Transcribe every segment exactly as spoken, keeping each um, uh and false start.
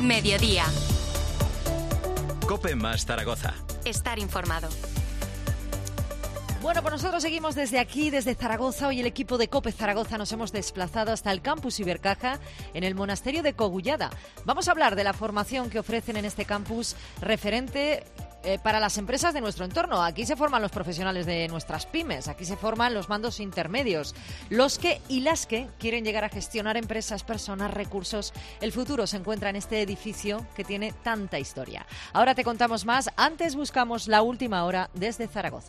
Mediodía. COPE más Zaragoza. Estar informado. Bueno, pues nosotros seguimos desde aquí, desde Zaragoza. Hoy el equipo de COPE Zaragoza nos hemos desplazado hasta el campus Ibercaja, en el monasterio de Cogullada. Vamos a hablar de la formación que ofrecen en este campus referente eh, para las empresas de nuestro entorno. Aquí se forman los profesionales de nuestras pymes, aquí se forman los mandos intermedios, los que y las que quieren llegar a gestionar empresas, personas, recursos. El futuro se encuentra en este edificio que tiene tanta historia. Ahora te contamos más, antes buscamos la última hora desde Zaragoza.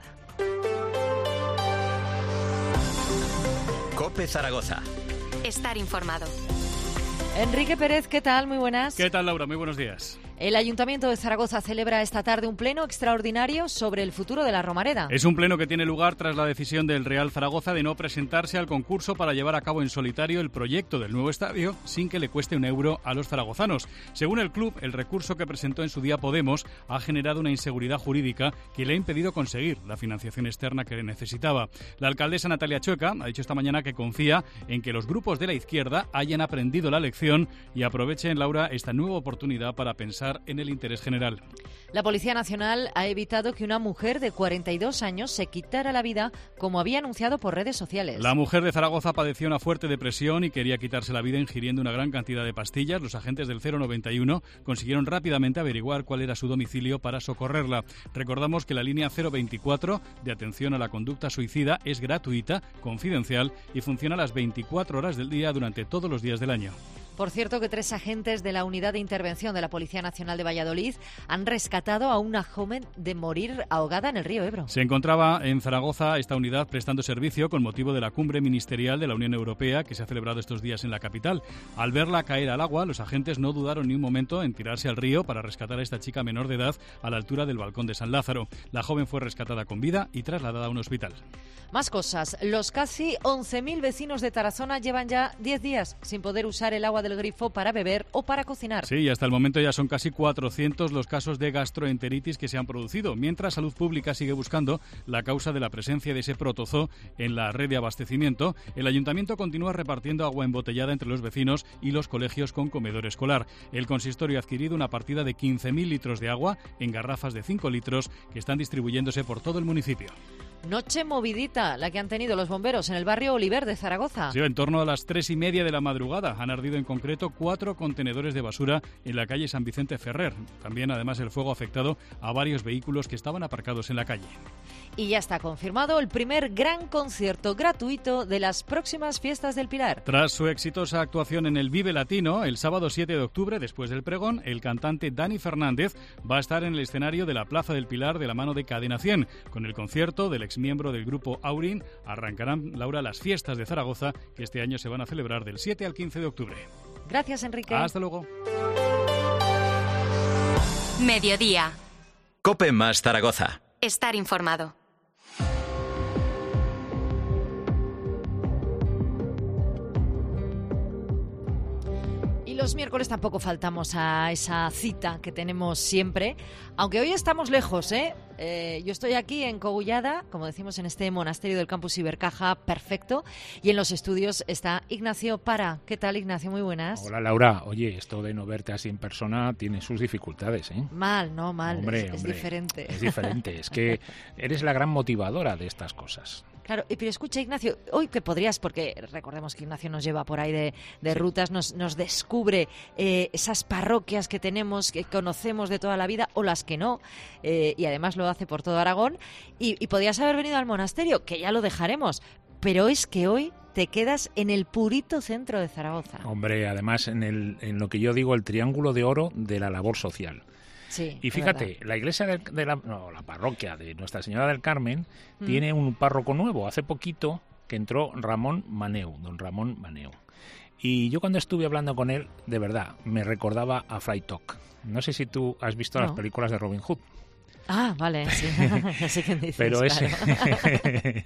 COPE Zaragoza. Estar informado. Enrique Pérez, ¿qué tal? Muy buenas. ¿Qué tal, Laura? Muy buenos días. El Ayuntamiento de Zaragoza celebra esta tarde un pleno extraordinario sobre el futuro de la Romareda. Es un pleno que tiene lugar tras la decisión del Real Zaragoza de no presentarse al concurso para llevar a cabo en solitario el proyecto del nuevo estadio sin que le cueste un euro a los zaragozanos. Según el club, el recurso que presentó en su día Podemos ha generado una inseguridad jurídica que le ha impedido conseguir la financiación externa que necesitaba. La alcaldesa Natalia Chueca ha dicho esta mañana que confía en que los grupos de la izquierda hayan aprendido la lección y aprovechen, Laura, esta nueva oportunidad para pensar en el interés general. La Policía Nacional ha evitado que una mujer de cuarenta y dos años se quitara la vida, como había anunciado por redes sociales. La mujer de Zaragoza padeció una fuerte depresión y quería quitarse la vida ingiriendo una gran cantidad de pastillas. Los agentes del cero noventa y uno consiguieron rápidamente averiguar cuál era su domicilio para socorrerla. Recordamos que la línea cero veinticuatro de atención a la conducta suicida es gratuita, confidencial y funciona las veinticuatro horas del día durante todos los días del año. Por cierto, que tres agentes de la Unidad de Intervención de la Policía Nacional de Valladolid han rescatado a una joven de morir ahogada en el río Ebro. Se encontraba en Zaragoza esta unidad prestando servicio con motivo de la cumbre ministerial de la Unión Europea que se ha celebrado estos días en la capital. Al verla caer al agua, los agentes no dudaron ni un momento en tirarse al río para rescatar a esta chica menor de edad a la altura del balcón de San Lázaro. La joven fue rescatada con vida y trasladada a un hospital. Más cosas. Los casi once mil vecinos de Tarazona llevan ya diez días sin poder usar el agua del grifo para beber o para cocinar. Sí, y hasta el momento ya son casi cuatrocientos los casos de gastroenteritis que se han producido, mientras Salud Pública sigue buscando la causa de la presencia de ese protozoo en la red de abastecimiento. El Ayuntamiento continúa repartiendo agua embotellada entre los vecinos y los colegios con comedor escolar. El consistorio ha adquirido una partida de quince mil litros de agua en garrafas de cinco litros que están distribuyéndose por todo el municipio. Noche movidita, la que han tenido los bomberos en el barrio Oliver de Zaragoza. Sí, en torno a las tres y media de la madrugada han ardido en concreto cuatro contenedores de basura en la calle San Vicente Ferrer. También, además, el fuego ha afectado a varios vehículos que estaban aparcados en la calle. Y ya está confirmado el primer gran concierto gratuito de las próximas fiestas del Pilar. Tras su exitosa actuación en el Vive Latino, el sábado siete de octubre, después del pregón, el cantante Dani Fernández va a estar en el escenario de la Plaza del Pilar de la mano de Cadena cien. Con el concierto del exmiembro del grupo Aurin, arrancarán, Laura, las fiestas de Zaragoza, que este año se van a celebrar del siete al quince de octubre. Gracias, Enrique. Hasta luego. Mediodía. COPE más Zaragoza. Estar informado. Los miércoles tampoco faltamos a esa cita que tenemos siempre, aunque hoy estamos lejos, ¿eh? Eh, yo estoy aquí en Cogullada, como decimos, en este monasterio del campus Ibercaja, perfecto, y en los estudios está Ignacio Para. ¿Qué tal, Ignacio? Muy buenas. Hola, Laura. Oye, esto de no verte así en persona tiene sus dificultades, ¿eh? Mal, no, mal, hombre, es, es hombre, diferente. Es diferente, es que eres la gran motivadora de estas cosas. Claro, pero escucha, Ignacio, hoy que podrías, porque recordemos que Ignacio nos lleva por ahí de, de sí. rutas, nos, nos descubre eh, esas parroquias que tenemos, que conocemos de toda la vida, o las que no, eh, y además lo hace por todo Aragón, y, y podrías haber venido al monasterio, que ya lo dejaremos, pero es que hoy te quedas en el purito centro de Zaragoza. Hombre, además en, el, en lo que yo digo, el triángulo de oro de la labor social. Sí, y fíjate, la iglesia de, de la, no, la parroquia de Nuestra Señora del Carmen mm. tiene un párroco nuevo. Hace poquito que entró Ramón Maneu, don Ramón Maneu. Y yo cuando estuve hablando con él, de verdad, me recordaba a Fray Toc. No sé si tú has visto no. las películas de Robin Hood. Ah, vale, sí. Así que dices, Pero ese, claro.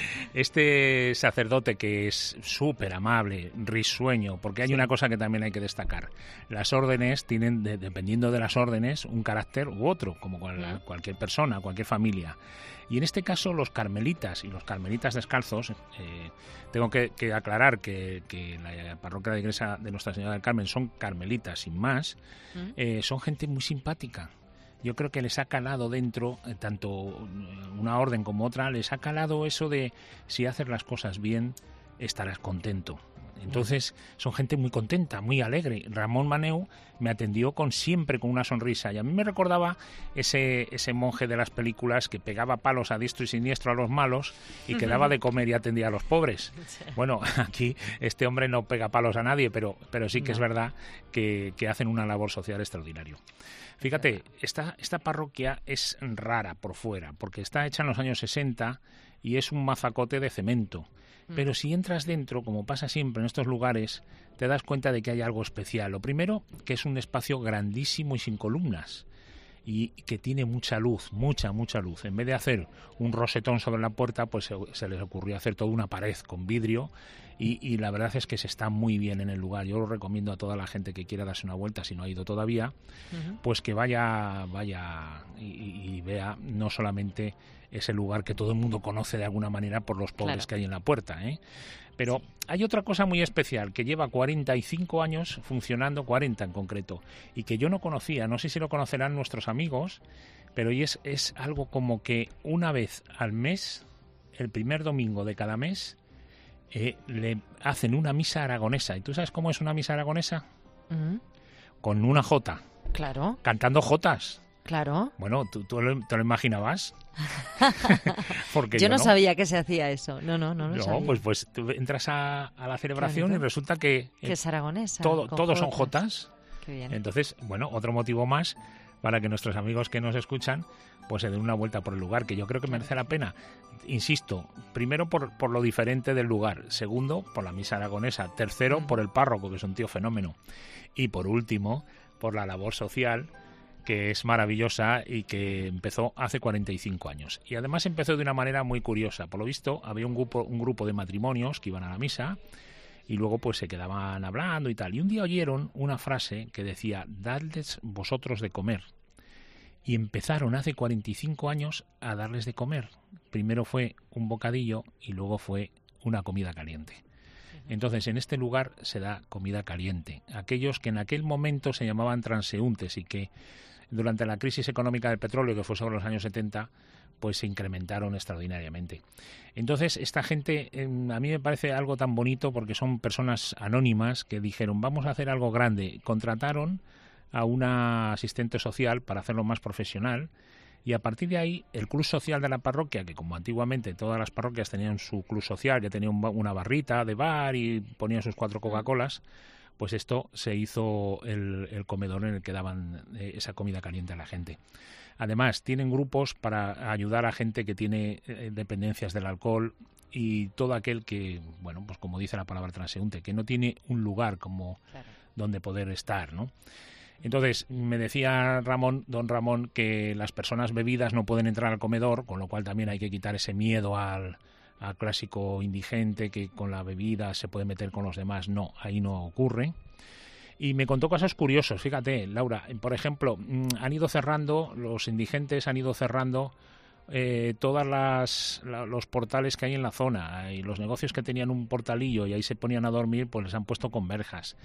este sacerdote que es súper amable, risueño, porque hay Sí. una cosa que también hay que destacar. Las órdenes tienen, de- dependiendo de las órdenes, un carácter u otro, como cual- Mm. cualquier persona, cualquier familia. Y en este caso los carmelitas y los carmelitas descalzos, eh, tengo que, que aclarar que, que la parroquia de la iglesia de Nuestra Señora del Carmen son carmelitas sin más, Mm. eh, son gente muy simpática. Yo creo que les ha calado dentro, eh, tanto una orden como otra, les ha calado eso de si haces las cosas bien, estarás contento. Entonces, son gente muy contenta, muy alegre. Ramón Maneu me atendió con siempre con una sonrisa y a mí me recordaba ese, ese monje de las películas que pegaba palos a diestro y siniestro a los malos y que daba de comer y atendía a los pobres. Bueno, aquí este hombre no pega palos a nadie, pero, pero sí que No. es verdad que, que hacen una labor social extraordinaria. Fíjate, esta, esta parroquia es rara por fuera, porque está hecha en los años sesenta y es un mazacote de cemento. Pero si entras dentro, como pasa siempre en estos lugares, te das cuenta de que hay algo especial. Lo primero, que es un espacio grandísimo y sin columnas, y que tiene mucha luz, mucha, mucha luz. En vez de hacer un rosetón sobre la puerta, pues se, se les ocurrió hacer toda una pared con vidrio, y, y la verdad es que se está muy bien en el lugar. Yo lo recomiendo a toda la gente que quiera darse una vuelta, si no ha ido todavía, Ujú. pues que vaya, vaya y, y- y vea no solamente ese lugar que todo el mundo conoce de alguna manera por los pobres Claro. que hay en la puerta, ¿eh? Pero hay otra cosa muy especial que lleva cuarenta y cinco años funcionando, cuarenta en concreto, y que yo no conocía, no sé si lo conocerán nuestros amigos, pero y es, es algo como que una vez al mes, el primer domingo de cada mes, eh, le hacen una misa aragonesa. ¿Y tú sabes cómo es una misa aragonesa? Ujú. Con una jota, Claro, cantando jotas. claro. Bueno, ¿tú, tú lo, te lo imaginabas? Porque Yo no sabía que se hacía eso. No, no, no lo No, sabía. pues, pues tú entras a, a la celebración bonito. y resulta que Que eh, es aragonesa. todo, con todos son jotas. jotas. Qué bien. Entonces, bueno, otro motivo más para que nuestros amigos que nos escuchan pues se den una vuelta por el lugar, que yo creo que merece la pena. Insisto, primero por, por lo diferente del lugar, segundo por la misa aragonesa, tercero Mm. por el párroco, que es un tío fenómeno, y por último por la labor social, que es maravillosa y que empezó hace cuarenta y cinco años. Y además empezó de una manera muy curiosa. Por lo visto, había un grupo, un grupo de matrimonios que iban a la misa y luego pues se quedaban hablando y tal. Y un día oyeron una frase que decía, dadles vosotros de comer. Y empezaron hace cuarenta y cinco años a darles de comer. Primero fue un bocadillo y luego fue una comida caliente. Entonces, en este lugar se da comida caliente. Aquellos que en aquel momento se llamaban transeúntes y que durante la crisis económica del petróleo, que fue sobre los años setenta, pues se incrementaron extraordinariamente. Entonces, esta gente, eh, a mí me parece algo tan bonito porque son personas anónimas que dijeron, vamos a hacer algo grande. Contrataron a una asistente social para hacerlo más profesional y a partir de ahí el club social de la parroquia, que como antiguamente todas las parroquias tenían su club social, que tenía un ba- una barrita de bar y ponían sus cuatro Coca-Colas, pues esto se hizo el, el comedor en el que daban eh, esa comida caliente a la gente. Además, tienen grupos para ayudar a gente que tiene eh, dependencias del alcohol y todo aquel que, bueno, pues como dice la palabra transeúnte, que no tiene un lugar como Claro. donde poder estar, ¿no? Entonces, me decía Ramón, don Ramón, que las personas bebidas no pueden entrar al comedor, con lo cual también hay que quitar ese miedo al, al clásico indigente que con la bebida se puede meter con los demás. No, ahí no ocurre. Y me contó casos curiosos, fíjate, Laura, por ejemplo, mm, han ido cerrando, los indigentes han ido cerrando eh, todas las la- los portales que hay en la zona, y los negocios que tenían un portalillo y ahí se ponían a dormir, pues les han puesto con verjas.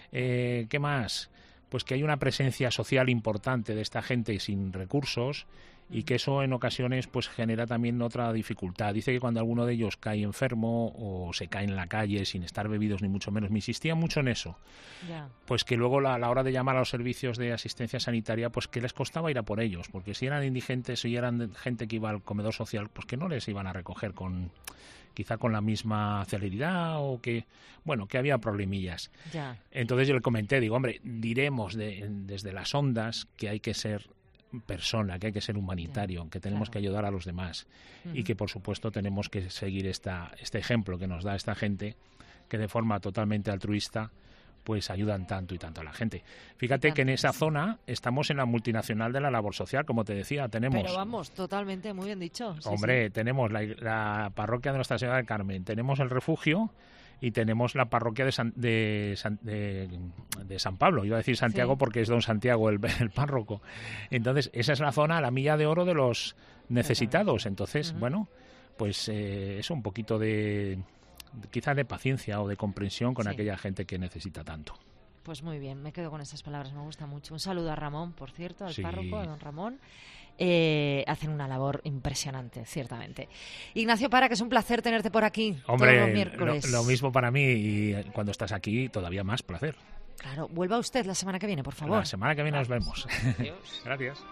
Eh, ¿qué más? Pues que hay una presencia social importante de esta gente sin recursos y que eso en ocasiones pues genera también otra dificultad. Dice que cuando alguno de ellos cae enfermo o se cae en la calle sin estar bebidos ni mucho menos, me insistía mucho en eso, Ya. pues que luego la- a la hora de llamar a los servicios de asistencia sanitaria, pues que les costaba ir a por ellos, porque si eran indigentes o eran de- gente que iba al comedor social, pues que no les iban a recoger con quizá con la misma celeridad o que, bueno, que había problemillas. Ya. Entonces yo le comenté, digo, hombre, diremos de- desde las ondas que hay que ser persona, que hay que ser humanitario, que tenemos claro. que ayudar a los demás y Ujú. que por supuesto tenemos que seguir esta, este ejemplo que nos da esta gente que de forma totalmente altruista pues ayudan tanto y tanto a la gente. Fíjate que en esa zona estamos en la multinacional de la labor social, como te decía, tenemos... Pero vamos, totalmente, muy bien dicho. Sí, hombre, sí. tenemos la, la parroquia de Nuestra Señora del Carmen, tenemos el refugio y tenemos la parroquia de San, de, San, de, de San Pablo. Iba a decir Santiago sí. porque es don Santiago el, el párroco. Entonces, esa es la zona, la milla de oro de los necesitados. Entonces, uh-huh. bueno, pues eh, eso, un poquito de... quizás de paciencia o de comprensión con sí. aquella gente que necesita tanto. Pues muy bien, me quedo con esas palabras, me gusta mucho. Un saludo a Ramón, por cierto, al sí. párroco, a don Ramón. Eh, hacen una labor impresionante, ciertamente. Ignacio Parra, que es un placer tenerte por aquí. Hombre, todos los miércoles. Lo, lo mismo para mí, y cuando estás aquí todavía más placer. Claro, vuelva usted la semana que viene, por favor. La semana que viene Vamos. Nos vemos. Adiós. Gracias.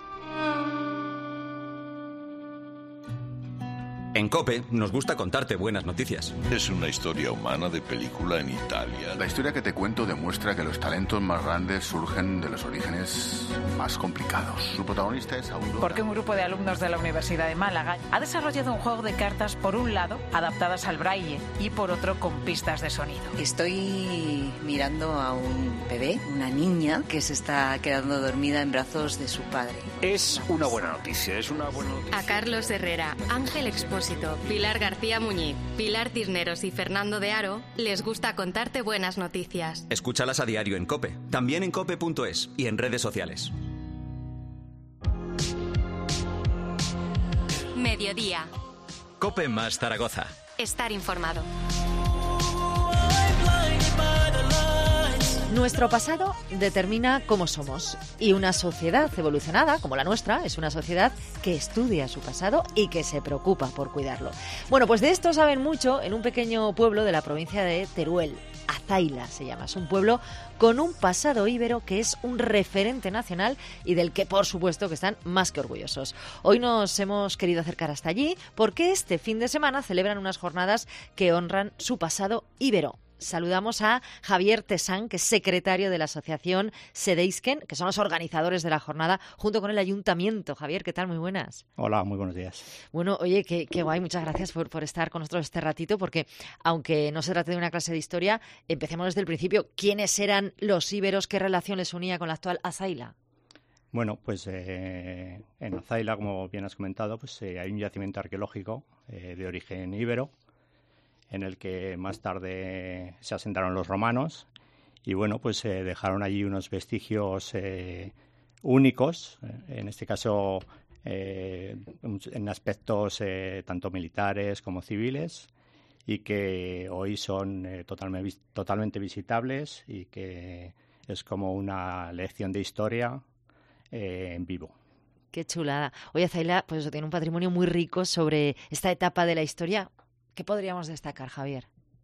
En COPE nos gusta contarte buenas noticias. Es una historia humana de película en Italia. La historia que te cuento demuestra que los talentos más grandes surgen de los orígenes más complicados. Su protagonista es Aurora. Porque un grupo de alumnos de la Universidad de Málaga ha desarrollado un juego de cartas, por un lado, adaptadas al braille, y por otro, con pistas de sonido. Estoy mirando a un bebé, una niña, que se está quedando dormida en brazos de su padre. Es una buena noticia, es una buena noticia. A Carlos Herrera, Ángel Expósito, Pilar García Muñiz, Pilar Cisneros y Fernando de Aro les gusta contarte buenas noticias. Escúchalas a diario en COPE, también en cope punto es y en redes sociales. Mediodía. COPE más Zaragoza. Estar informado. Nuestro pasado determina cómo somos, y una sociedad evolucionada como la nuestra es una sociedad que estudia su pasado y que se preocupa por cuidarlo. Bueno, pues de esto saben mucho en un pequeño pueblo de la provincia de Teruel. Azaila se llama, es un pueblo con un pasado íbero que es un referente nacional y del que por supuesto que están más que orgullosos. Hoy nos hemos querido acercar hasta allí porque este fin de semana celebran unas jornadas que honran su pasado íbero. Saludamos a Javier Tesán, que es secretario de la asociación Sedeisken, que son los organizadores de la jornada, junto con el ayuntamiento. Javier, ¿qué tal? Muy buenas. Hola, muy buenos días. Bueno, oye, qué, qué guay, muchas gracias por, por estar con nosotros este ratito, porque aunque no se trate de una clase de historia, empecemos desde el principio. ¿Quiénes eran los íberos? ¿Qué relación les unía con la actual Azaila? Bueno, pues eh, en Azaila, como bien has comentado, pues eh, hay un yacimiento arqueológico eh, de origen íbero, en el que más tarde se asentaron los romanos y bueno, pues eh, dejaron allí unos vestigios eh, únicos, en este caso eh, en aspectos eh, tanto militares como civiles, y que hoy son eh, totalmente, totalmente visitables y que es como una lección de historia eh, en vivo. Qué chulada. Oye, Azaila, pues eso tiene un patrimonio muy rico sobre esta etapa de la historia. ¿Qué podríamos destacar, Javier?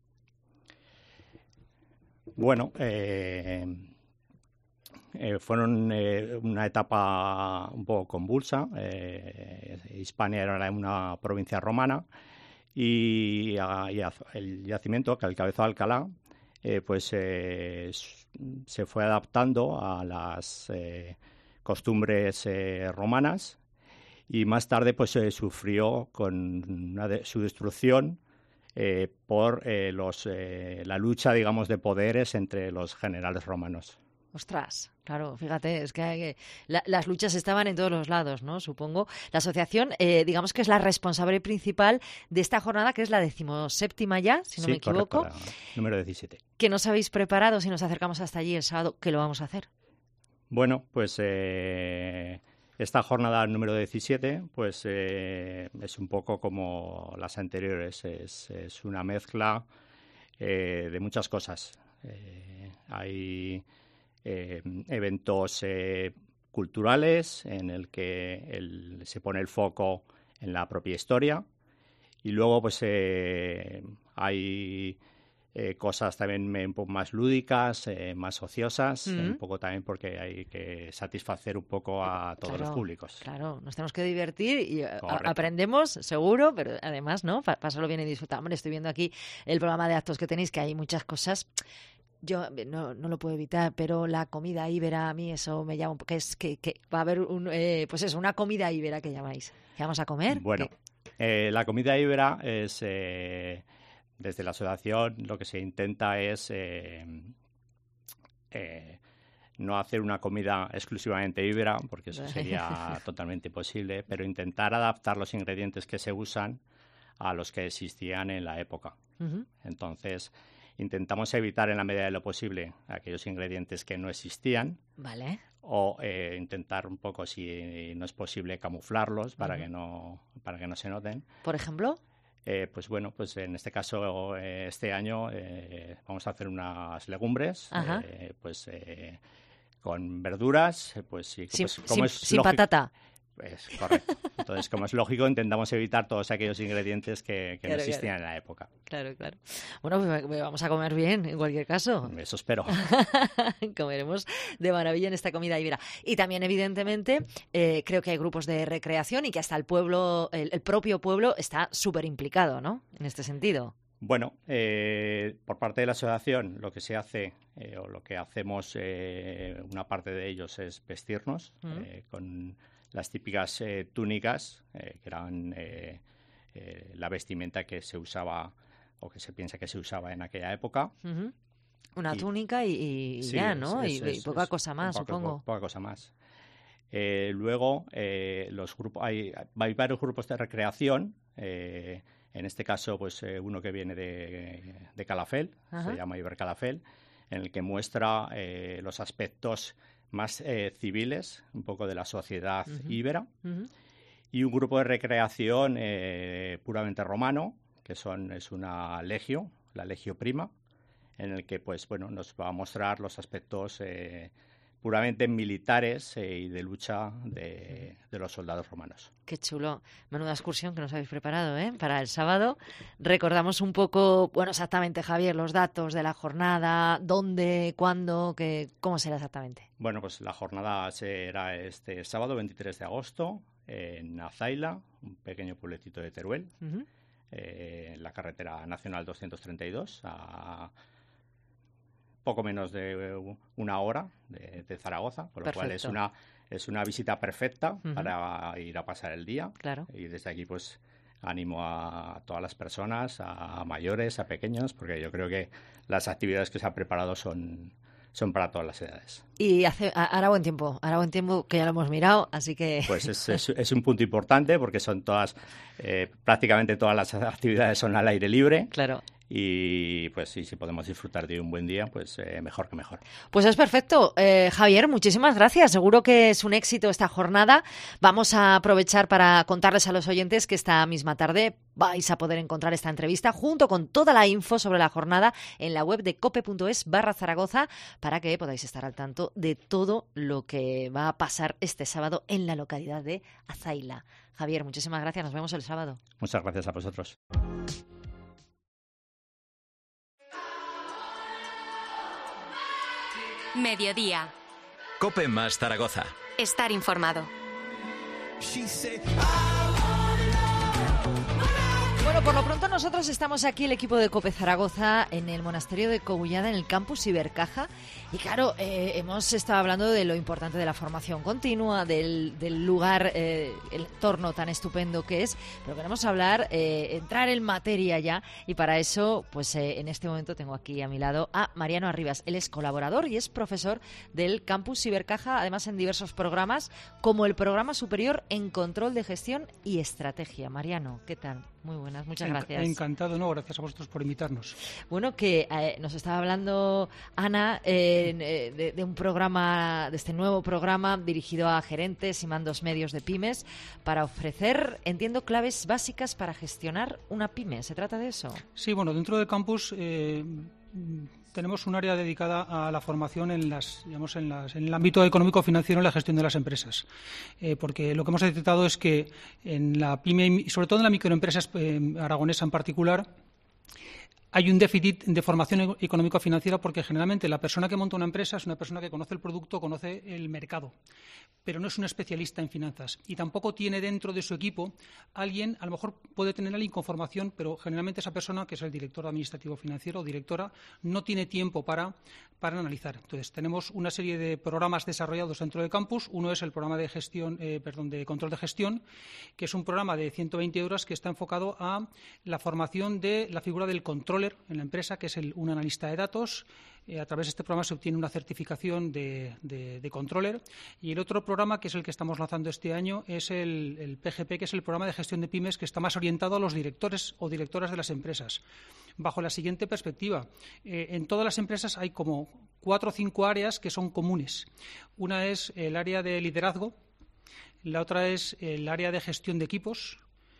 Bueno, eh, eh, fueron eh, una etapa un poco convulsa. Eh, Hispania era una provincia romana y, a, y a, el yacimiento, que encabezó Alcalá, eh, pues eh, se fue adaptando a las eh, costumbres eh, romanas. Y más tarde pues eh, sufrió con una de, su destrucción eh, por eh, los, eh, la lucha, digamos, de poderes entre los generales romanos. Ostras, claro, fíjate, es que hay, la, las luchas estaban en todos los lados, ¿no? Supongo. La asociación, eh, digamos que es la responsable principal de esta jornada, que es la decimoséptima ya, si no sí, me equivoco. Correcto, la número diecisiete. ¿Qué nos habéis preparado si nos acercamos hasta allí el sábado? ¿Qué lo vamos a hacer? Bueno, pues eh, esta jornada número diecisiete pues eh, es un poco como las anteriores, es, es una mezcla eh, de muchas cosas. Eh, hay eh, eventos eh, culturales en el que el, se pone el foco en la propia historia, y luego pues eh, hay Eh, cosas también un poco más lúdicas, eh, más ociosas, Mm-hmm. un poco también porque hay que satisfacer un poco a todos claro, los públicos. Claro, nos tenemos que divertir y a, aprendemos, seguro, pero además, ¿no? Pa- pasarlo bien y disfrutar. Hombre, estoy viendo aquí el programa de actos que tenéis, que hay muchas cosas. Yo no, no lo puedo evitar, pero la comida íbera, a mí eso me llama, que es que, que va a haber un, eh, pues eso, una comida íbera que llamáis. ¿Qué vamos a comer? Bueno, eh, la comida íbera es... Eh, Desde la asociación lo que se intenta es eh, eh, no hacer una comida exclusivamente íbera, porque eso sería totalmente imposible, pero intentar adaptar los ingredientes que se usan a los que existían en la época. Uh-huh. Entonces, intentamos evitar en la medida de lo posible aquellos ingredientes que no existían. Vale. O eh, intentar un poco, si no es posible, camuflarlos para, uh-huh. que no, para que no se noten. ¿Por ejemplo? Eh, pues bueno, pues en este caso, eh, este año eh, vamos a hacer unas legumbres, eh, pues eh, con verduras, pues sí. Sin, pues, como sin, es sin lógico, patata. Es correcto. Entonces, como es lógico, intentamos evitar todos aquellos ingredientes que, que claro, no existían claro. en la época. Claro, claro. Bueno, pues vamos a comer bien, en cualquier caso. Eso espero. Comeremos de maravilla en esta comida ibera. Y también, evidentemente, eh, creo que hay grupos de recreación y que hasta el pueblo, el, el propio pueblo está súper implicado, ¿no? En este sentido. Bueno, eh, por parte de la asociación lo que se hace, eh, o lo que hacemos, eh, una parte de ellos es vestirnos uh-huh. eh, con las típicas eh, túnicas, eh, que eran eh, eh, la vestimenta que se usaba o que se piensa que se usaba en aquella época. Uh-huh. Una y, túnica y, y sí, ya, ¿no? Es, es, y, y poca es, cosa más, poca, supongo. Poca, poca cosa más. Eh, luego, eh, los grupos, hay, hay varios grupos de recreación. Eh, en este caso, pues eh, uno que viene de, de Calafell, uh-huh. se llama Iber Calafell, en el que muestra eh, los aspectos más eh, civiles, un poco de la sociedad uh-huh. íbera, uh-huh. y un grupo de recreación eh, puramente romano, que son es una legio, la Legio Prima, en el que pues bueno nos va a mostrar los aspectos eh, puramente militares eh, y de lucha de, de los soldados romanos. Qué chulo. Menuda excursión que nos habéis preparado, ¿eh? Para el sábado. Recordamos un poco, bueno, exactamente, Javier, los datos de la jornada, dónde, cuándo, qué, cómo será exactamente. Bueno, pues la jornada será este sábado, veintitrés de agosto, en Azaila, un pequeño pueblecito de Teruel, uh-huh. eh, en la carretera nacional doscientos treinta y dos, a poco menos de una hora de, de Zaragoza, por lo Perfecto. Cual es una es una visita perfecta uh-huh. para ir a pasar el día. Claro. Y desde aquí pues animo a todas las personas, a mayores, a pequeños, porque yo creo que las actividades que se han preparado son son para todas las edades. Y hace, hará buen tiempo, hará buen tiempo, que ya lo hemos mirado, así que... Pues es, es, es un punto importante porque son todas, eh, prácticamente todas las actividades son al aire libre. Claro. Y pues sí, si podemos disfrutar de un buen día, pues eh, mejor que mejor. Pues es perfecto. Eh, Javier, muchísimas gracias. Seguro que es un éxito esta jornada. Vamos a aprovechar para contarles a los oyentes que esta misma tarde vais a poder encontrar esta entrevista junto con toda la info sobre la jornada en la web de cope.es barra Zaragoza para que podáis estar al tanto de todo lo que va a pasar este sábado en la localidad de Azaila. Javier, muchísimas gracias. Nos vemos el sábado. Muchas gracias a vosotros. Mediodía. Cope más Zaragoza. Estar informado. Bueno, por lo pronto nosotros estamos aquí, el equipo de Cope Zaragoza, en el monasterio de Cogullada, en el campus Ibercaja. Y claro, eh, hemos estado hablando de lo importante de la formación continua, del, del lugar, eh, el entorno tan estupendo que es. Pero queremos hablar, eh, entrar en materia ya. Y para eso, pues eh, en este momento tengo aquí a mi lado a Mariano Arribas. Él es colaborador y es profesor del campus Ibercaja, además en diversos programas, como el programa superior en control de gestión y estrategia. Mariano, ¿qué tal? Muy buenas, muchas gracias. Encantado, no, gracias a vosotros por invitarnos. Bueno, que eh, nos estaba hablando Ana eh, de, de un programa, de este nuevo programa dirigido a gerentes y mandos medios de pymes para ofrecer, entiendo, claves básicas para gestionar una pyme. ¿Se trata de eso? Sí, bueno, dentro del campus eh, tenemos un área dedicada a la formación en las, digamos, en, las, en el ámbito económico-financiero en la gestión de las empresas, eh, porque lo que hemos detectado es que en la pyme y sobre todo en la microempresa eh, aragonesa en particular hay un déficit de formación económico-financiera porque generalmente la persona que monta una empresa es una persona que conoce el producto, conoce el mercado, pero no es un especialista en finanzas y tampoco tiene dentro de su equipo alguien, a lo mejor puede tener alguien con formación, pero generalmente esa persona, que es el director administrativo financiero o directora, no tiene tiempo para, para analizar. Entonces, tenemos una serie de programas desarrollados dentro del campus. Uno es el programa de gestión, eh, perdón, de control de gestión, que es un programa de ciento veinte horas que está enfocado a la formación de la figura del control controller en la empresa, que es el, un analista de datos. Eh, a través de este programa se obtiene una certificación de, de, de controller. Y el otro programa, que es el que estamos lanzando este año, es el, el P G P, que es el programa de gestión de pymes, que está más orientado a los directores o directoras de las empresas. Bajo la siguiente perspectiva, eh, en todas las empresas hay como cuatro o cinco áreas que son comunes. Una es el área de liderazgo, la otra es el área de gestión de equipos,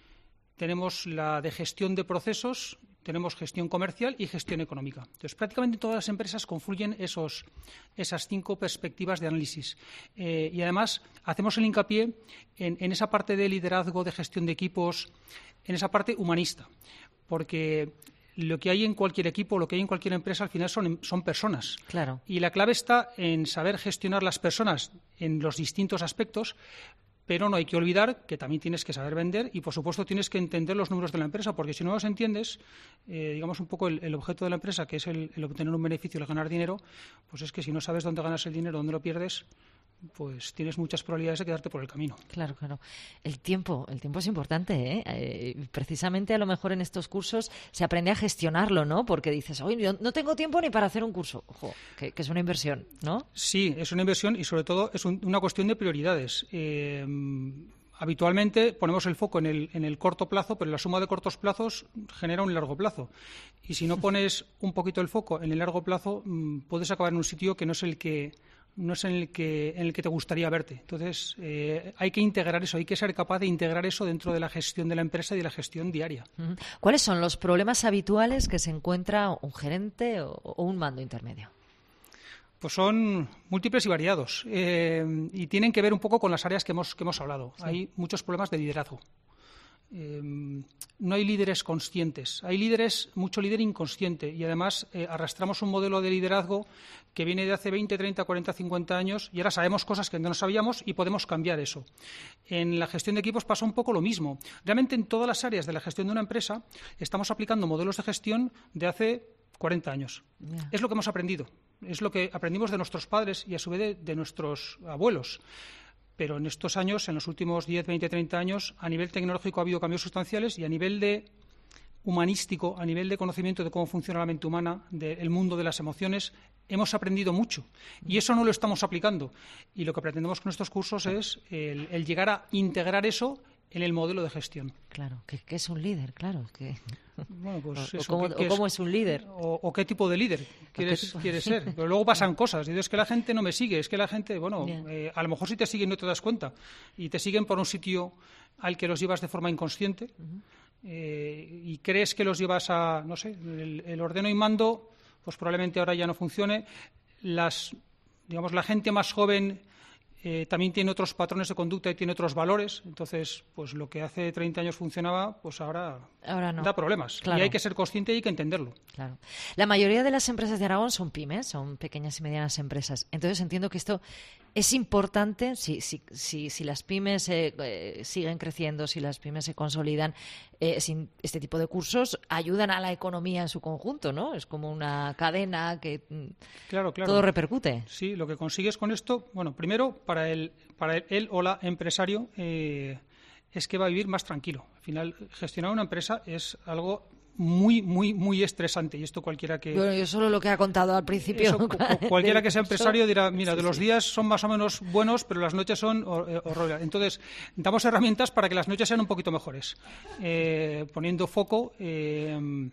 tenemos la de gestión de procesos, tenemos gestión comercial y gestión económica. Entonces, prácticamente todas las empresas confluyen esos, esas cinco perspectivas de análisis. Eh, y además, hacemos el hincapié en, en esa parte de liderazgo, de gestión de equipos, en esa parte humanista, porque lo que hay en cualquier equipo, lo que hay en cualquier empresa, al final son, son personas. Claro. Y la clave está en saber gestionar las personas en los distintos aspectos, pero no hay que olvidar que también tienes que saber vender y, por supuesto, tienes que entender los números de la empresa, porque si no los entiendes, eh, digamos un poco el, el objeto de la empresa, que es el, el obtener un beneficio, el ganar dinero, pues es que si no sabes dónde ganas el dinero, dónde lo pierdes, pues tienes muchas probabilidades de quedarte por el camino. Claro, claro. El tiempo, el tiempo es importante, ¿eh? Eh, precisamente a lo mejor en estos cursos se aprende a gestionarlo, ¿no? Porque dices, oye, yo no tengo tiempo ni para hacer un curso. Ojo, que, que es una inversión, ¿no? Sí, es una inversión y sobre todo es un, una cuestión de prioridades. Eh, Habitualmente ponemos el foco en el, en el corto plazo, pero la suma de cortos plazos genera un largo plazo. Y si no pones un poquito el foco en el largo plazo, mmm, puedes acabar en un sitio que no es el que no es en el que en el que te gustaría verte. Entonces, eh, hay que integrar eso, hay que ser capaz de integrar eso dentro de la gestión de la empresa y de la gestión diaria. ¿Cuáles son los problemas habituales que se encuentra un gerente o, o un mando intermedio? Pues son múltiples y variados eh, y tienen que ver un poco con las áreas que hemos, que hemos hablado. Sí. Hay muchos problemas de liderazgo. Eh, no hay líderes conscientes, hay líderes, mucho líder inconsciente y además eh, arrastramos un modelo de liderazgo que viene de hace veinte, treinta, cuarenta, cincuenta años y ahora sabemos cosas que no sabíamos y podemos cambiar eso. En la gestión de equipos pasa un poco lo mismo. Realmente en todas las áreas de la gestión de una empresa estamos aplicando modelos de gestión de hace cuarenta años. Yeah. Es lo que hemos aprendido, es lo que aprendimos de nuestros padres y a su vez de, de nuestros abuelos. Pero en estos años, en los últimos diez, veinte, treinta años, a nivel tecnológico ha habido cambios sustanciales y a nivel de humanístico, a nivel de conocimiento de cómo funciona la mente humana, del mundo de las emociones, hemos aprendido mucho. Y eso no lo estamos aplicando. Y lo que pretendemos con estos cursos es el, el llegar a integrar eso en el modelo de gestión. Claro, ¿qué, qué es un líder? Claro, que... Bueno, pues o, eso, cómo, ¿qué, qué o cómo es, es un líder. O, o qué tipo de líder quieres, tipo... quieres ser. Pero luego pasan cosas. Y es que la gente no me sigue, es que la gente, bueno, eh, a lo mejor si te siguen no te das cuenta. Y te siguen por un sitio al que los llevas de forma inconsciente. Uh-huh. eh, y crees que los llevas a, no sé, el, el ordeno y mando, pues probablemente ahora ya no funcione. Las, digamos, la gente más joven... Eh, también tiene otros patrones de conducta y tiene otros valores. Entonces, pues lo que hace treinta años funcionaba, pues ahora, ahora no. da problemas. Claro. Y hay que ser consciente y hay que entenderlo. Claro. La mayoría de las empresas de Aragón son pymes, son pequeñas y medianas empresas. Entonces, entiendo que esto es importante, si, si, si, si las pymes eh, eh, siguen creciendo, si las pymes se consolidan, eh, sin este tipo de cursos ayudan a la economía en su conjunto, ¿no? Es como una cadena que claro, claro. todo repercute. Sí, lo que consigues con esto, bueno, primero, para el, para el, él o la empresario, eh, es que va a vivir más tranquilo. Al final, gestionar una empresa es algo muy, muy, muy estresante. Y esto cualquiera que... Bueno, yo solo lo que ha contado al principio. Eso, cualquiera que sea empresario dirá, mira, sí, de los sí. días son más o menos buenos, pero las noches son horribles. Entonces, damos herramientas para que las noches sean un poquito mejores. Eh, poniendo foco... Eh,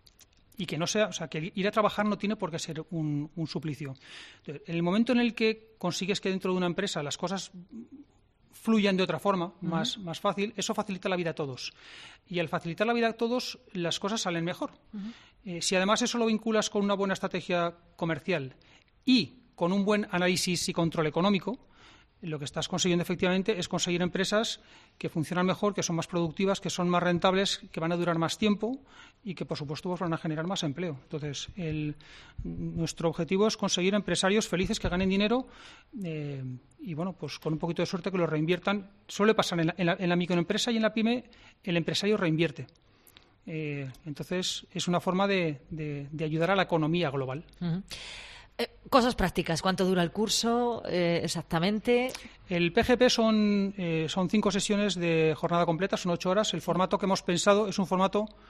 y que no sea, o sea, que ir a trabajar no tiene por qué ser un, un suplicio. En el momento en el que consigues que dentro de una empresa las cosas fluyan de otra forma, uh-huh. más, más fácil, eso facilita la vida a todos. Y al facilitar la vida a todos, las cosas salen mejor. Uh-huh. Eh, si además eso lo vinculas con una buena estrategia comercial y con un buen análisis y control económico, lo que estás consiguiendo efectivamente es conseguir empresas que funcionan mejor, que son más productivas, que son más rentables, que van a durar más tiempo y que, por supuesto, van a generar más empleo. Entonces, el, nuestro objetivo es conseguir empresarios felices que ganen dinero eh, y, bueno, pues con un poquito de suerte que lo reinviertan. Suele pasar en la, en la, en la microempresa y en la pyme, el empresario reinvierte. Eh, entonces, es una forma de, de, de ayudar a la economía global. Uh-huh. Eh, cosas prácticas. ¿Cuánto dura el curso eh, exactamente? El P G P son, eh, son cinco sesiones de jornada completa, son ocho horas. El formato que hemos pensado es un formato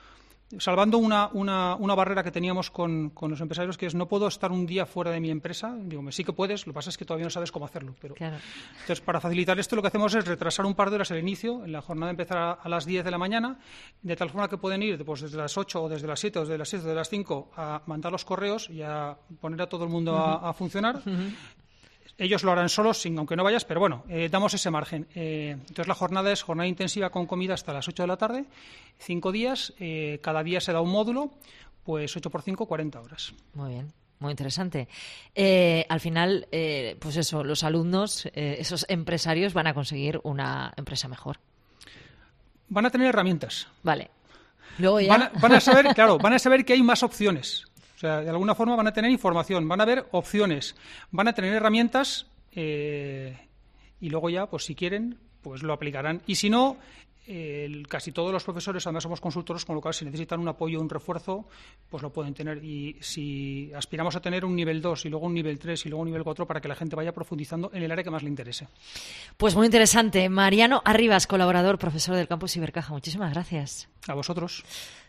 salvando una, una, una barrera que teníamos con, con los empresarios, que es no puedo estar un día fuera de mi empresa. Digo, sí que puedes, lo que pasa es que todavía no sabes cómo hacerlo. Pero... Claro. Entonces, para facilitar esto, lo que hacemos es retrasar un par de horas el inicio. En la jornada empezar a, a las diez de la mañana, de tal forma que pueden ir pues, desde las ocho o desde las siete o desde las seis o desde las cinco a mandar los correos y a poner a todo el mundo uh-huh. a, a funcionar. Uh-huh. Ellos lo harán solos, sin, aunque no vayas, pero bueno, eh, damos ese margen. Eh, entonces la jornada es jornada intensiva con comida hasta las ocho de la tarde, cinco días, eh, cada día se da un módulo, pues ocho por cinco, cuarenta horas. Muy bien. Muy interesante. Eh, al final, eh, pues eso, los alumnos, eh, esos empresarios van a conseguir una empresa mejor. Van a tener herramientas. Vale. Luego ya... Van a, van a saber, claro, van a saber que hay más opciones. O sea, de alguna forma van a tener información, van a ver opciones, van a tener herramientas eh, y luego ya, pues si quieren, pues lo aplicarán. Y si no, eh, el, casi todos los profesores, además somos consultores, con lo cual si necesitan un apoyo, un refuerzo, pues lo pueden tener. Y si aspiramos a tener un nivel dos y luego un nivel tres y luego un nivel cuatro para que la gente vaya profundizando en el área que más le interese. Pues muy interesante. Mariano Arribas, colaborador, profesor del Campus Ibercaja. Muchísimas gracias. A vosotros.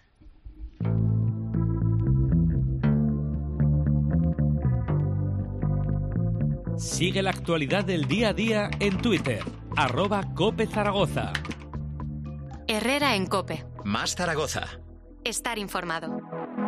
Sigue la actualidad del día a día en Twitter, arroba Cope Zaragoza. Herrera en Cope. Más Zaragoza. Estar informado.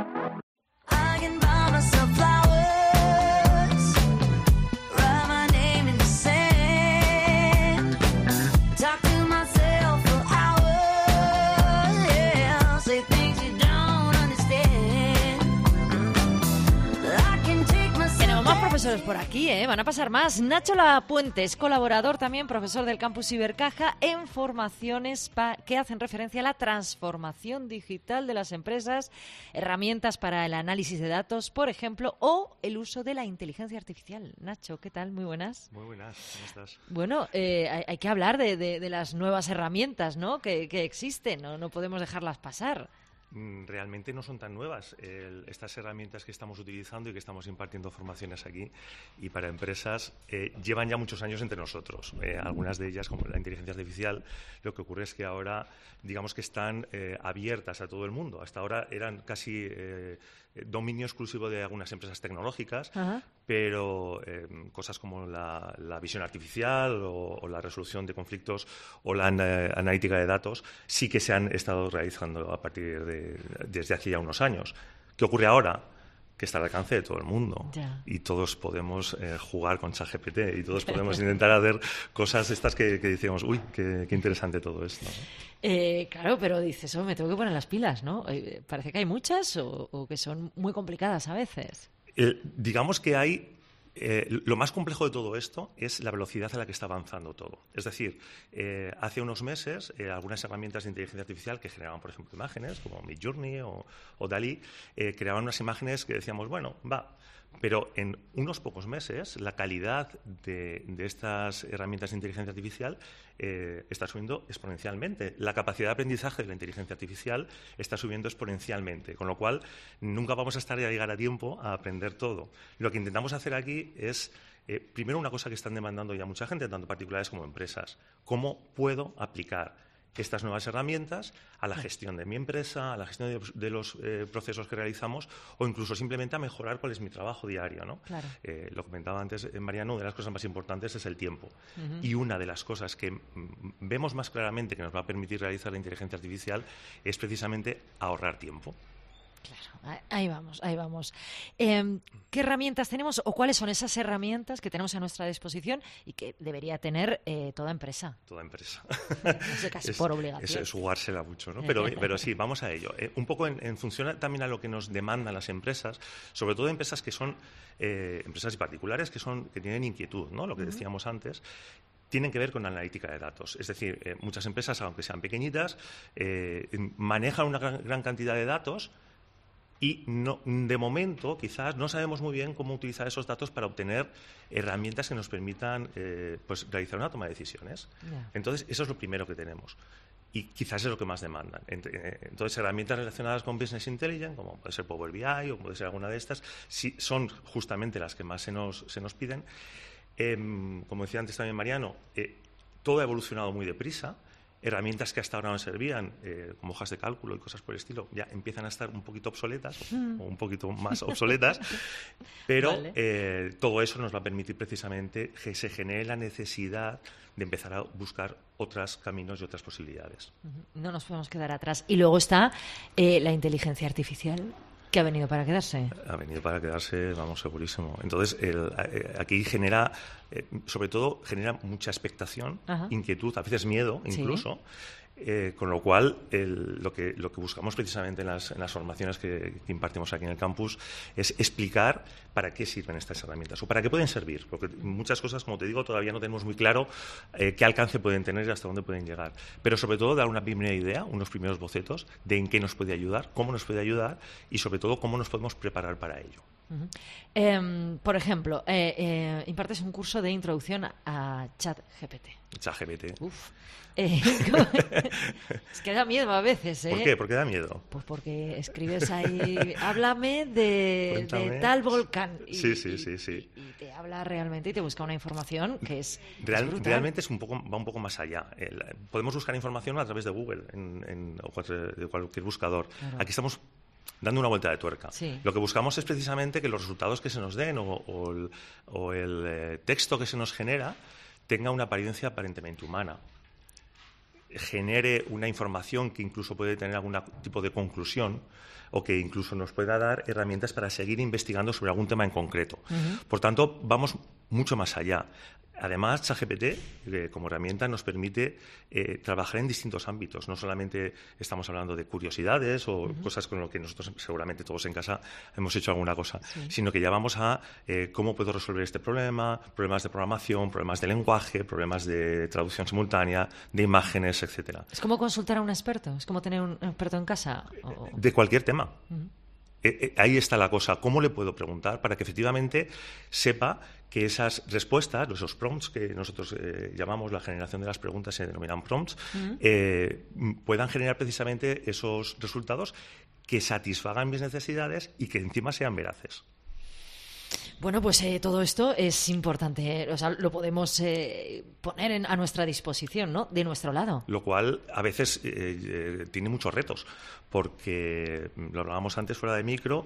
Profesores por aquí, ¿eh? Van a pasar más. Nacho Lapuente es colaborador también, profesor del Campus Ibercaja, en formaciones que hacen referencia a la transformación digital de las empresas, herramientas para el análisis de datos, por ejemplo, o el uso de la inteligencia artificial. Nacho, ¿qué tal? Muy buenas. Muy buenas, ¿cómo estás? Bueno, eh, hay, hay que hablar de, de, de las nuevas herramientas, ¿no? que, que existen, ¿no? No podemos dejarlas pasar. Realmente no son tan nuevas el, estas herramientas que estamos utilizando y que estamos impartiendo formaciones aquí y para empresas eh, llevan ya muchos años entre nosotros. Eh, algunas de ellas, como la inteligencia artificial, lo que ocurre es que ahora digamos que están eh, abiertas a todo el mundo. Hasta ahora eran casi eh, dominio exclusivo de algunas empresas tecnológicas, uh-huh. pero eh, cosas como la, la visión artificial o, o la resolución de conflictos o la ana- analítica de datos sí que se han estado realizando a partir de, desde hace ya unos años. ¿Qué ocurre ahora? Que está al alcance de todo el mundo yeah. y todos podemos eh, jugar con ChatGPT y todos podemos intentar hacer cosas estas que, que decíamos, uy, qué, qué interesante todo esto, ¿no? Eh, claro, pero dices, oh, me tengo que poner las pilas, ¿no? Eh, parece que hay muchas o, o que son muy complicadas a veces. Eh, digamos que hay... Eh, lo más complejo de todo esto es la velocidad a la que está avanzando todo. Es decir, eh, hace unos meses eh, algunas herramientas de inteligencia artificial que generaban, por ejemplo, imágenes, como Midjourney o, o Dalí, eh, creaban unas imágenes que decíamos, bueno, va. Pero en unos pocos meses la calidad de, de estas herramientas de inteligencia artificial eh, está subiendo exponencialmente. La capacidad de aprendizaje de la inteligencia artificial está subiendo exponencialmente, con lo cual nunca vamos a estar a llegar a tiempo a aprender todo. Lo que intentamos hacer aquí es, eh, primero, una cosa que están demandando ya mucha gente, tanto particulares como empresas. ¿Cómo puedo aplicar estas nuevas herramientas a la gestión de mi empresa, a la gestión de, de los eh, procesos que realizamos o incluso simplemente a mejorar cuál es mi trabajo diario, ¿no? Claro. Eh, lo comentaba antes Mariano, una de las cosas más importantes es el tiempo. Uh-huh. Y una de las cosas que m- vemos más claramente que nos va a permitir realizar la inteligencia artificial es precisamente ahorrar tiempo. Claro, ahí vamos, ahí vamos. Eh, ¿Qué herramientas tenemos o cuáles son esas herramientas que tenemos a nuestra disposición y que debería tener eh, toda empresa? Toda empresa. No sé, casi es, por obligación. Es, es jugársela mucho, ¿no? Pero, pero sí, vamos a ello. Eh, un poco en, en función también a lo que nos demandan las empresas, sobre todo empresas que son eh, empresas y particulares que son que tienen inquietud, ¿no? Lo que decíamos antes. Tienen que ver con la analítica de datos. Es decir, eh, muchas empresas, aunque sean pequeñitas, eh, manejan una gran, gran cantidad de datos. Y no, de momento, quizás, no sabemos muy bien cómo utilizar esos datos para obtener herramientas que nos permitan eh, pues, realizar una toma de decisiones. Yeah. Entonces, eso es lo primero que tenemos. Y quizás es lo que más demandan. Entonces, herramientas relacionadas con Business Intelligence, como puede ser Power B I o puede ser alguna de estas, sí, son justamente las que más se nos, se nos piden. Eh, como decía antes también Mariano, eh, todo ha evolucionado muy deprisa. herramientas que hasta ahora no servían, eh, como hojas de cálculo y cosas por el estilo, ya empiezan a estar un poquito obsoletas, mm. o un poquito más obsoletas, pero vale. eh, todo eso nos va a permitir precisamente que se genere la necesidad de empezar a buscar otros caminos y otras posibilidades. No nos podemos quedar atrás. Y luego está eh, la inteligencia artificial, que ha venido para quedarse. Ha venido para quedarse, vamos, segurísimo. Entonces, el, eh, aquí genera, eh, sobre todo, genera mucha expectación, Ajá. inquietud, a veces miedo incluso, ¿sí? eh, con lo cual el, lo, que, lo que buscamos precisamente en las, en las formaciones que, que impartimos aquí en el campus es explicar para qué sirven estas herramientas o para qué pueden servir, porque muchas cosas, como te digo, todavía no tenemos muy claro eh, qué alcance pueden tener y hasta dónde pueden llegar, pero sobre todo dar una primera idea, unos primeros bocetos de en qué nos puede ayudar, cómo nos puede ayudar y sobre todo cómo nos podemos preparar para ello. Uh-huh. eh, por ejemplo, eh, eh, impartes un curso de introducción a ChatGPT. ChatGPT. Uf. Eh, es que da miedo a veces, ¿eh? ¿Por qué? ¿Por qué da miedo? Pues porque escribes ahí, háblame de, de tal volcán. Y, sí, sí, sí, sí. Y, y te habla realmente y te busca una información que es, Real, es brutal. Realmente es un poco, va un poco más allá. El, podemos buscar información a través de Google en, en, o de cualquier buscador. Claro. Aquí estamos dando una vuelta de tuerca. Sí. Lo que buscamos es precisamente que los resultados que se nos den o, o el, o el eh, texto que se nos genera tenga una apariencia aparentemente humana, genere una información que incluso puede tener algún tipo de conclusión o que incluso nos pueda dar herramientas para seguir investigando sobre algún tema en concreto. Uh-huh. Por tanto, vamos mucho más allá. Además, ChatGPT, eh, como herramienta, nos permite eh, trabajar en distintos ámbitos. No solamente estamos hablando de curiosidades o uh-huh. cosas con lo que nosotros seguramente todos en casa hemos hecho alguna cosa, sí. sino que ya vamos a eh, cómo puedo resolver este problema, problemas de programación, problemas de lenguaje, problemas de traducción simultánea, de imágenes, etcétera. ¿Es como consultar a un experto? ¿Es como tener un experto en casa? ¿O? De cualquier tema. Uh-huh. Eh, eh, ahí está la cosa. ¿Cómo le puedo preguntar para que efectivamente sepa que esas respuestas, esos prompts que nosotros eh, llamamos la generación de las preguntas, se denominan prompts, uh-huh. eh, puedan generar precisamente esos resultados que satisfagan mis necesidades y que encima sean veraces? Bueno, pues eh, todo esto es importante, ¿eh? O sea, lo podemos eh, poner en, a nuestra disposición, ¿no? De nuestro lado. Lo cual a veces eh, eh, tiene muchos retos, porque lo hablábamos antes fuera de micro,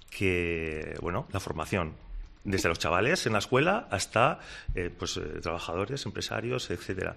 que, bueno, la formación, desde los chavales en la escuela hasta eh, pues eh, trabajadores, empresarios, etcétera.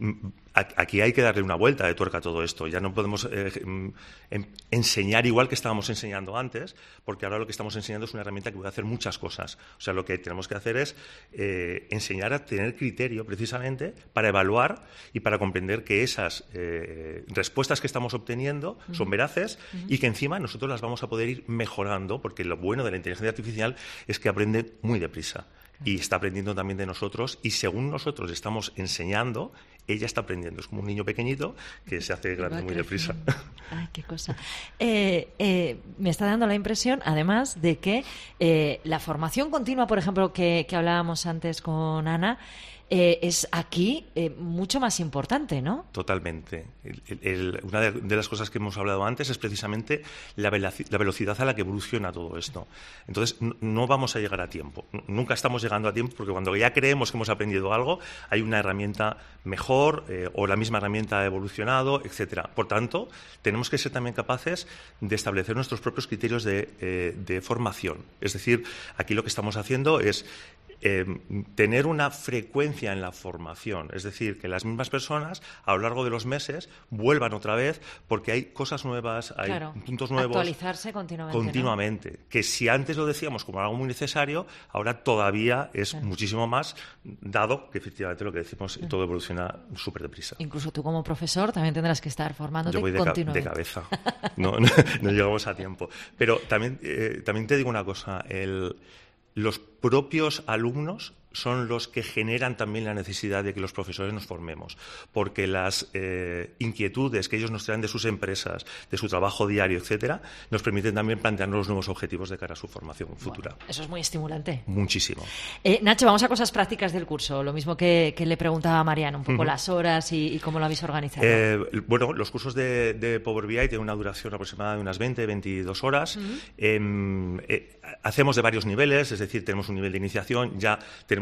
Aquí hay que darle una vuelta de tuerca a todo esto. Ya no podemos eh, em, enseñar igual que estábamos enseñando antes, porque ahora lo que estamos enseñando es una herramienta que puede hacer muchas cosas. O sea, lo que tenemos que hacer es eh, enseñar a tener criterio precisamente para evaluar y para comprender que esas eh, respuestas que estamos obteniendo uh-huh. son veraces uh-huh. y que encima nosotros las vamos a poder ir mejorando, porque lo bueno de la inteligencia artificial es que aprende muy deprisa y está aprendiendo también de nosotros, y según nosotros estamos enseñando, ella está aprendiendo. Es como un niño pequeñito que se hace grande muy deprisa. Ay, qué cosa. Eh, eh, me está dando la impresión, además, de que eh, la formación continua, por ejemplo, que, que hablábamos antes con Ana, Eh, es aquí eh, mucho más importante, ¿no? Totalmente. El, el, una de, de las cosas que hemos hablado antes es precisamente la, velaci- la velocidad a la que evoluciona todo esto. Entonces, no, no vamos a llegar a tiempo. Nunca estamos llegando a tiempo, porque cuando ya creemos que hemos aprendido algo, hay una herramienta mejor eh, o la misma herramienta ha evolucionado, etcétera. Por tanto, tenemos que ser también capaces de establecer nuestros propios criterios de, eh, de formación. Es decir, aquí lo que estamos haciendo es Eh, tener una frecuencia en la formación, es decir, que las mismas personas a lo largo de los meses vuelvan otra vez, porque hay cosas nuevas, hay claro, puntos nuevos. Actualizarse continuamente. Continuamente. ¿No? Que si antes lo decíamos como algo muy necesario, ahora todavía es claro. muchísimo más, dado que efectivamente lo que decimos, uh-huh. todo evoluciona súper deprisa. Incluso tú como profesor también tendrás que estar formándote Yo voy de continuamente. Ca- de cabeza. No, no, no llegamos a tiempo. Pero también, eh, también te digo una cosa, el... los propios alumnos son los que generan también la necesidad de que los profesores nos formemos, porque las eh, inquietudes que ellos nos traen de sus empresas, de su trabajo diario, etcétera, nos permiten también plantearnos los nuevos objetivos de cara a su formación futura. Bueno, eso es muy estimulante. Muchísimo. Eh, Nacho, vamos a cosas prácticas del curso, lo mismo que, que le preguntaba a Mariano, un poco uh-huh. las horas y, y cómo lo habéis organizado. Eh, bueno, los cursos de, de Power B I tienen una duración aproximada de unas veinte, veintidós horas. Uh-huh. Eh, eh, hacemos de varios niveles, es decir, tenemos un nivel de iniciación, ya tenemos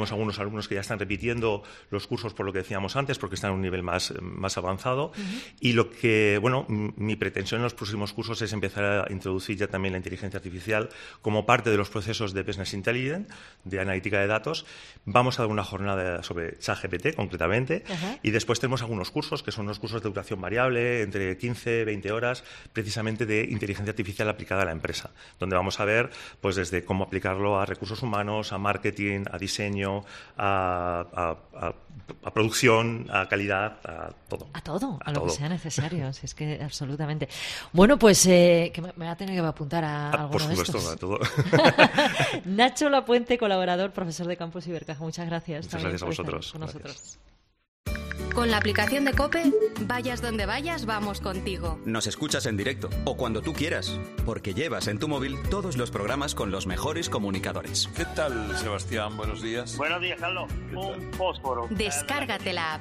tenemos algunos alumnos que ya están repitiendo los cursos por lo que decíamos antes, porque están a un nivel más, más avanzado. Uh-huh. Y lo que, bueno, mi pretensión en los próximos cursos es empezar a introducir ya también la inteligencia artificial como parte de los procesos de Business Intelligence, de analítica de datos. Vamos a dar una jornada sobre ChatGPT, concretamente, uh-huh. y después tenemos algunos cursos, que son unos cursos de duración variable, entre quince, veinte horas, precisamente de inteligencia artificial aplicada a la empresa, donde vamos a ver, pues, desde cómo aplicarlo a recursos humanos, a marketing, a diseño, a, a, a, a producción, a calidad, a todo. A todo, a, a lo todo. que sea necesario, si es que absolutamente. Bueno, pues eh, que me, me va a tener que apuntar a ah, alguno por supuesto, de estos. A todo. Nacho Lapuente, colaborador, profesor de Campus Ibercaja. Muchas gracias. Muchas gracias a vosotros. Con nosotros. Con la aplicación de COPE, vayas donde vayas, vamos contigo. Nos escuchas en directo o cuando tú quieras, porque llevas en tu móvil todos los programas con los mejores comunicadores. ¿Qué tal, Sebastián? Buenos días. Buenos días, Carlos. Un fósforo. Descárgate la app.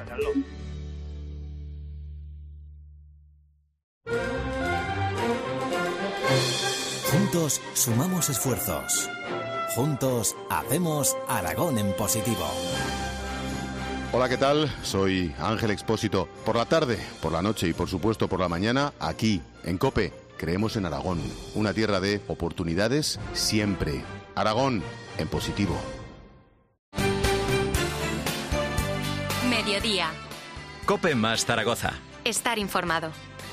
Juntos sumamos esfuerzos. Juntos hacemos Aragón en positivo. Hola, ¿qué tal? Soy Ángel Expósito. Por la tarde, por la noche y por supuesto por la mañana, aquí, en COPE, creemos en Aragón. Una tierra de oportunidades siempre. Aragón, en positivo. Mediodía. COPE más Zaragoza. Estar informado.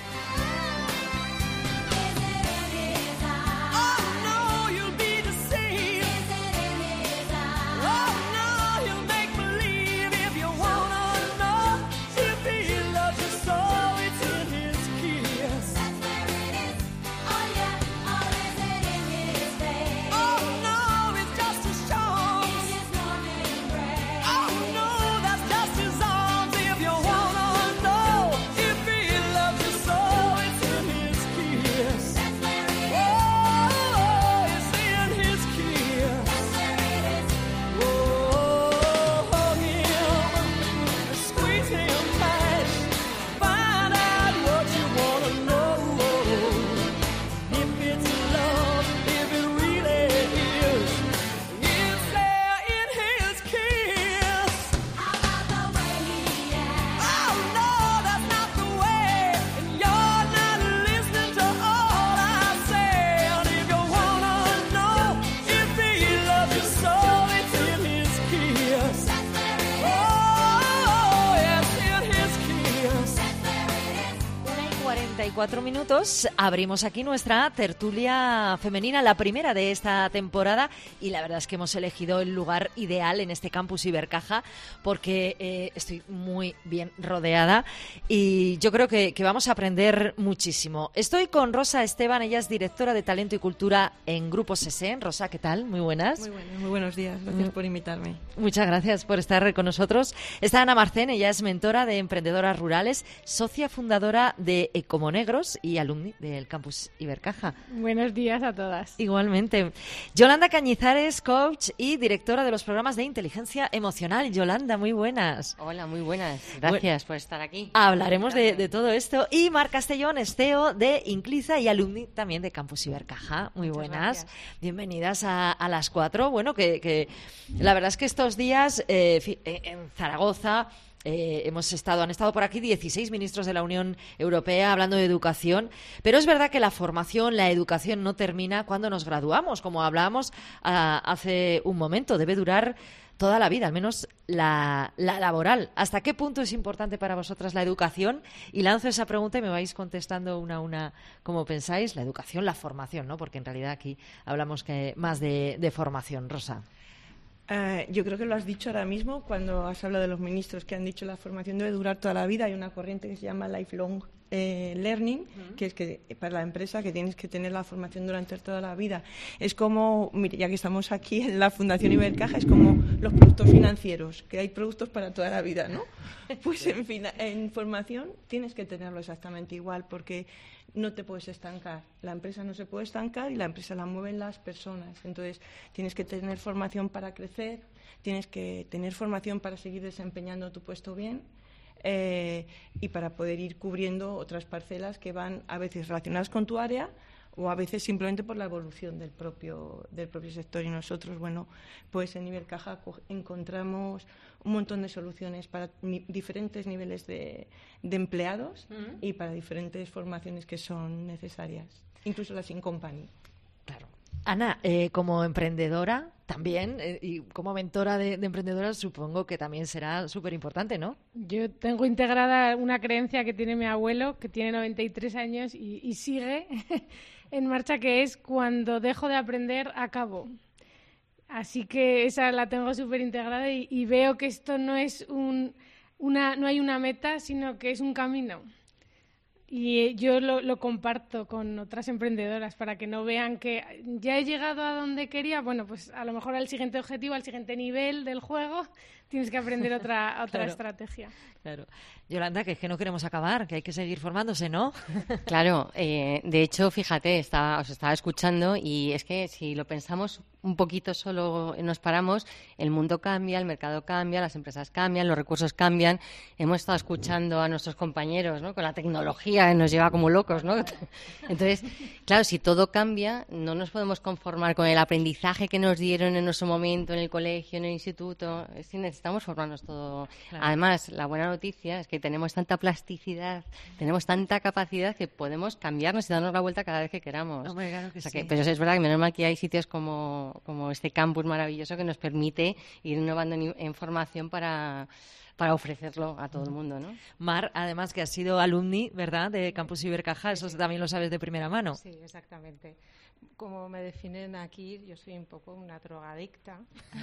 Cuatro minutos, abrimos aquí nuestra tertulia femenina, la primera de esta temporada, y la verdad es que hemos elegido el lugar ideal en este campus Ibercaja porque eh, estoy muy bien rodeada y yo creo que, que vamos a aprender muchísimo. Estoy con Rosa Esteban, ella es directora de Talento y Cultura en Grupo Sesen. Rosa, ¿qué tal? Muy buenas. Muy buenas, muy buenos días, gracias por invitarme. Muchas gracias por estar con nosotros. Está Ana Marcén, ella es mentora de emprendedoras rurales, socia fundadora de Ecomonegros y alumni del campus Ibercaja. Buenos días a todas. Igualmente. Yolanda Cañizares, coach y directora de los programas de inteligencia emocional. Yolanda, muy buenas. Hola, muy buenas. Gracias bueno, por estar aquí. Hablaremos de, de todo esto. Y Mar Castellón, es C E O de Incliza y alumni también de campus Ibercaja. Muy Muchas buenas. Gracias. Bienvenidas a, a las cuatro. Bueno, que, que la verdad es que estos días eh, en Zaragoza Eh, hemos estado, han estado por aquí dieciséis ministros de la Unión Europea hablando de educación, pero es verdad que la formación, la educación no termina cuando nos graduamos, como hablábamos uh, hace un momento, debe durar toda la vida, al menos la, la laboral. ¿Hasta qué punto es importante para vosotras la educación? Y lanzo esa pregunta y me vais contestando una a una como pensáis, la educación, la formación, ¿no? Porque en realidad aquí hablamos que más de, de formación. Rosa. Uh, yo creo que lo has dicho ahora mismo cuando has hablado de los ministros que han dicho la formación debe durar toda la vida. Hay una corriente que se llama lifelong eh, learning, uh-huh. que es que para la empresa que tienes que tener la formación durante toda la vida. Es como, mire, ya que estamos aquí en la Fundación Ibercaja, es como los productos financieros, que hay productos para toda la vida, ¿no? Pues en, fin, en formación tienes que tenerlo exactamente igual, porque no te puedes estancar. La empresa no se puede estancar y la empresa la mueven las personas. Entonces, tienes que tener formación para crecer, tienes que tener formación para seguir desempeñando tu puesto bien eh, y para poder ir cubriendo otras parcelas que van a veces relacionadas con tu área o a veces simplemente por la evolución del propio, del propio sector. Y nosotros, bueno, pues en Nivel Caja encontramos un montón de soluciones para ni diferentes niveles de, de empleados uh-huh. y para diferentes formaciones que son necesarias, incluso las in company. Claro. Ana, eh, como emprendedora también eh, y como mentora de, de emprendedoras, supongo que también será súper importante, ¿no? Yo tengo integrada una creencia que tiene mi abuelo, que tiene noventa y tres años y, y sigue en marcha, que es: cuando dejo de aprender, acabo. Así que esa la tengo súper integrada y, y veo que esto no es un, una, no hay una meta, sino que es un camino. Y yo lo, lo comparto con otras emprendedoras para que no vean que ya he llegado a donde quería. Bueno, pues a lo mejor al siguiente objetivo, al siguiente nivel del juego, tienes que aprender otra otra claro, estrategia. Claro. Yolanda, que es que no queremos acabar, que hay que seguir formándose, ¿no? Claro, eh, de hecho, fíjate, está, os estaba escuchando y es que si lo pensamos un poquito, solo nos paramos, el mundo cambia, el mercado cambia, las empresas cambian, los recursos cambian. Hemos estado escuchando a nuestros compañeros, ¿no?, con la tecnología que nos lleva como locos, ¿no? Entonces, claro, si todo cambia, no nos podemos conformar con el aprendizaje que nos dieron en nuestro momento en el colegio, en el instituto. Es que necesitamos formarnos todo. Claro. Además, la buena noticia es que tenemos tanta plasticidad, tenemos tanta capacidad que podemos cambiarnos y darnos la vuelta cada vez que queramos. Hombre, claro que o sea sí. que, pero es verdad que menos mal que hay sitios como, como este campus maravilloso que nos permite ir innovando en, en formación para... para ofrecerlo a todo el mundo, ¿no? Mar, además que has sido alumni, ¿verdad?, de Campus Ibercaja, eso sí. también lo sabes de primera mano. Sí, exactamente. Como me definen aquí, yo soy un poco una drogadicta.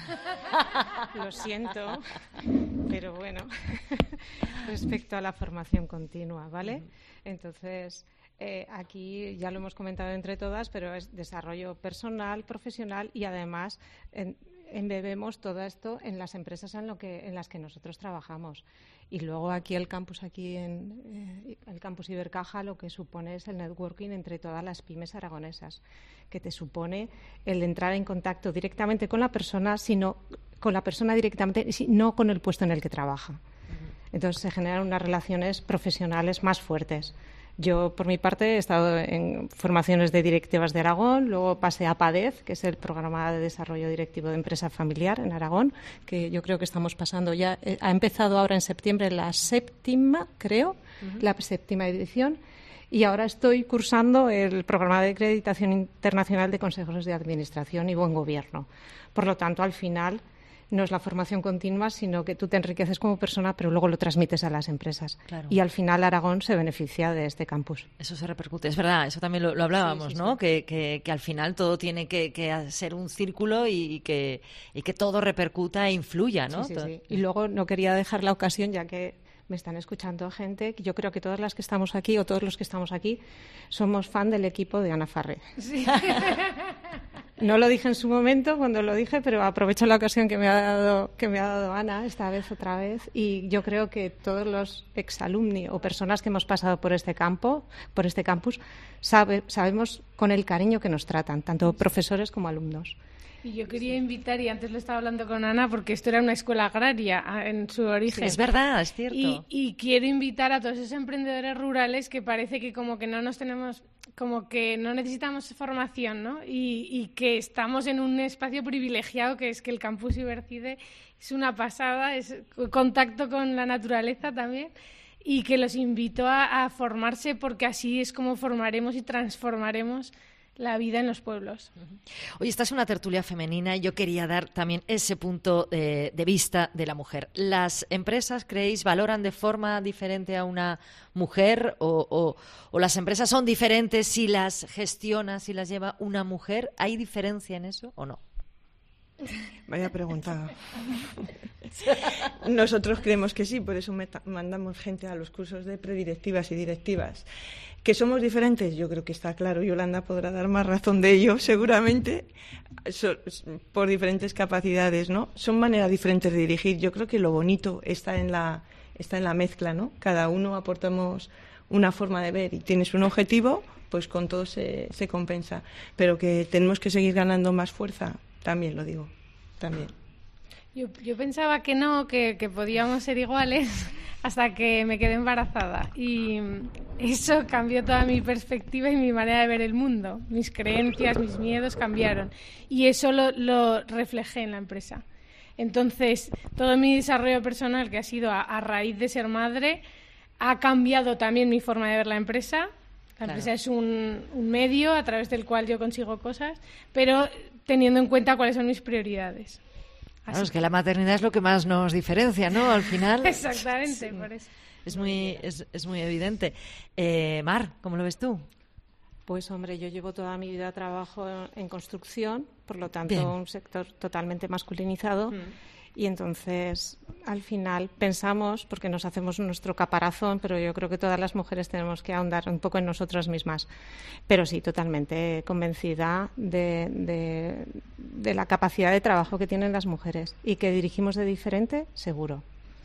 Lo siento, pero bueno, respecto a la formación continua, ¿vale? Uh-huh. Entonces, eh, aquí ya lo hemos comentado entre todas, pero es desarrollo personal, profesional y además en, embebemos todo esto en las empresas en lo que en las que nosotros trabajamos. Y luego aquí el campus aquí en eh, el campus Ibercaja lo que supone es el networking entre todas las pymes aragonesas, que te supone el entrar en contacto directamente con la persona, sino con la persona directamente, no con el puesto en el que trabaja. Entonces se generan unas relaciones profesionales más fuertes. Yo, por mi parte, he estado en formaciones de directivas de Aragón, luego pasé a PADEZ, que es el Programa de Desarrollo Directivo de Empresa Familiar en Aragón, que yo creo que estamos pasando ya, eh, ha empezado ahora en septiembre la séptima, creo, uh-huh. la séptima edición, y ahora estoy cursando el Programa de Acreditación Internacional de Consejos de Administración y Buen Gobierno. Por lo tanto, al final, no es la formación continua, sino que tú te enriqueces como persona, pero luego lo transmites a las empresas. Claro. Y al final Aragón se beneficia de este campus. Eso se repercute, es verdad, eso también lo, lo hablábamos, sí, sí, ¿no? Sí. Que, que, que al final todo tiene que, que ser un círculo y que, y que todo repercuta e influya, ¿no? Sí, sí, sí. Y luego no quería dejar la ocasión, ya que me están escuchando gente, que yo creo que todas las que estamos aquí, o todos los que estamos aquí, somos fan del equipo de Ana Farré. Sí. No lo dije en su momento cuando lo dije, pero aprovecho la ocasión que me ha dado que me ha dado Ana esta vez otra vez, y yo creo que todos los exalumni o personas que hemos pasado por este campo, por este campus, sabe, sabemos con el cariño que nos tratan, tanto profesores como alumnos. Y yo quería invitar, y antes lo estaba hablando con Ana, porque esto era una escuela agraria en su origen. Sí, es verdad, es cierto. Y, y quiero invitar a todos esos emprendedores rurales que parece que como que no nos tenemos, como que no necesitamos formación, ¿no? Y, y que estamos en un espacio privilegiado, que es que el campus Ibercide es una pasada, es contacto con la naturaleza también, y que los invito a, a formarse, porque así es como formaremos y transformaremos la vida en los pueblos. Oye, esta es una tertulia femenina y yo quería dar también ese punto de, de vista de la mujer. ¿Las empresas, creéis, valoran de forma diferente a una mujer o, o, o las empresas son diferentes si las gestiona, si las lleva una mujer? ¿Hay diferencia en eso o no? Vaya pregunta. Nosotros creemos que sí, por eso mandamos gente a los cursos de predirectivas y directivas. ¿Que somos diferentes? Yo creo que está claro. Yolanda podrá dar más razón de ello, seguramente, so, por diferentes capacidades, ¿no? Son maneras diferentes de dirigir. Yo creo que lo bonito está en la, está en la mezcla, ¿no? Cada uno aportamos una forma de ver y tienes un objetivo, pues con todo se, se compensa. Pero que tenemos que seguir ganando más fuerza, también lo digo, también. Yo, yo pensaba que no, que, que podíamos ser iguales hasta que me quedé embarazada. Y eso cambió toda mi perspectiva y mi manera de ver el mundo. Mis creencias, mis miedos cambiaron. Y eso lo, lo reflejé en la empresa. Entonces, todo mi desarrollo personal, que ha sido a, a raíz de ser madre, ha cambiado también mi forma de ver la empresa. La claro. empresa es un, un medio a través del cual yo consigo cosas, pero teniendo en cuenta cuáles son mis prioridades. Claro, es que la maternidad es lo que más nos diferencia, ¿no? Al final. Exactamente, por eso. Es muy, es, es muy evidente. Eh, Mar, ¿cómo lo ves tú? Pues, hombre, yo llevo toda mi vida trabajo en construcción, por lo tanto, Bien. un sector totalmente masculinizado. Mm. Y entonces, al final, pensamos, porque nos hacemos nuestro caparazón, pero yo creo que todas las mujeres tenemos que ahondar un poco en nosotras mismas. Pero sí, totalmente convencida de, de, de la capacidad de trabajo que tienen las mujeres. Y que dirigimos de diferente, seguro.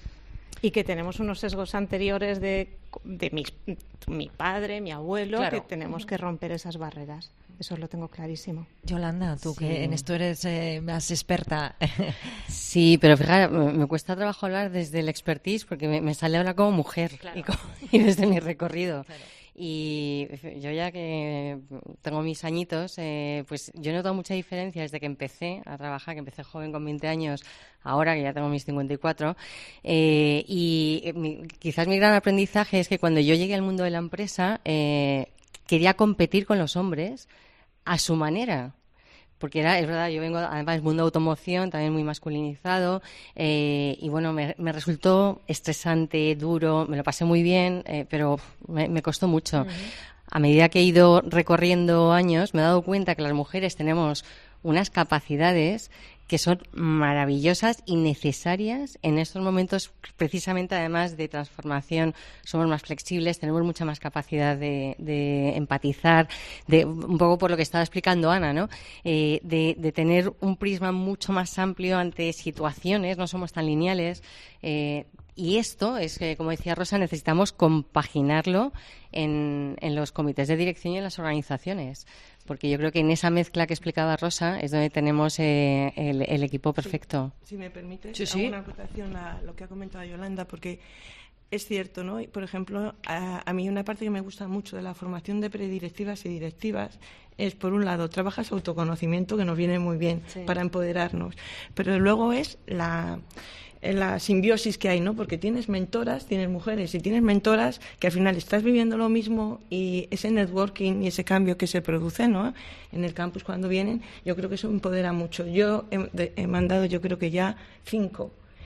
Y que tenemos unos sesgos anteriores de, de mi, mi padre, mi abuelo, claro. que tenemos que romper esas barreras. Eso lo tengo clarísimo. Yolanda, tú sí. que en esto eres eh, más experta. Sí, pero fíjate, me, me cuesta trabajo hablar desde el expertise porque me, me sale ahora como mujer claro. y, como, y desde mi recorrido. Claro. Y yo ya que tengo mis añitos, eh, pues yo he notado mucha diferencia desde que empecé a trabajar, que empecé joven con veinte años, ahora que ya tengo mis cincuenta y cuatro. Eh, y mi, quizás mi gran aprendizaje es que cuando yo llegué al mundo de la empresa, eh, quería competir con los hombres a su manera. Porque era, es verdad, yo vengo además del mundo de automoción, también muy masculinizado, eh, y bueno, me, me resultó estresante, duro, me lo pasé muy bien, eh, pero me, me costó mucho. Uh-huh. A medida que he ido recorriendo años, me he dado cuenta que las mujeres tenemos unas capacidades que son maravillosas y necesarias en estos momentos, precisamente además de transformación. Somos más flexibles, tenemos mucha más capacidad de, de empatizar, de un poco por lo que estaba explicando Ana, ¿no? Eh, de, de tener un prisma mucho más amplio ante situaciones, no somos tan lineales. Eh, y esto es que, como decía Rosa, necesitamos compaginarlo en, en los comités de dirección y en las organizaciones. Porque yo creo que en esa mezcla que explicaba Rosa es donde tenemos eh, el, el equipo perfecto. Sí, si me permite, sí, sí. hago una acotación a lo que ha comentado Yolanda, porque es cierto, ¿no? Por ejemplo, a, a mí una parte que me gusta mucho de la formación de predirectivas y directivas es, por un lado, trabajas autoconocimiento, que nos viene muy bien sí. para empoderarnos, pero luego es la... la simbiosis que hay, ¿no? Porque tienes mentoras, tienes mujeres y tienes mentoras que al final estás viviendo lo mismo y ese networking y ese cambio que se produce, ¿no? En el campus cuando vienen, yo creo que eso empodera mucho. Yo he, de, he mandado, yo creo que ya cinco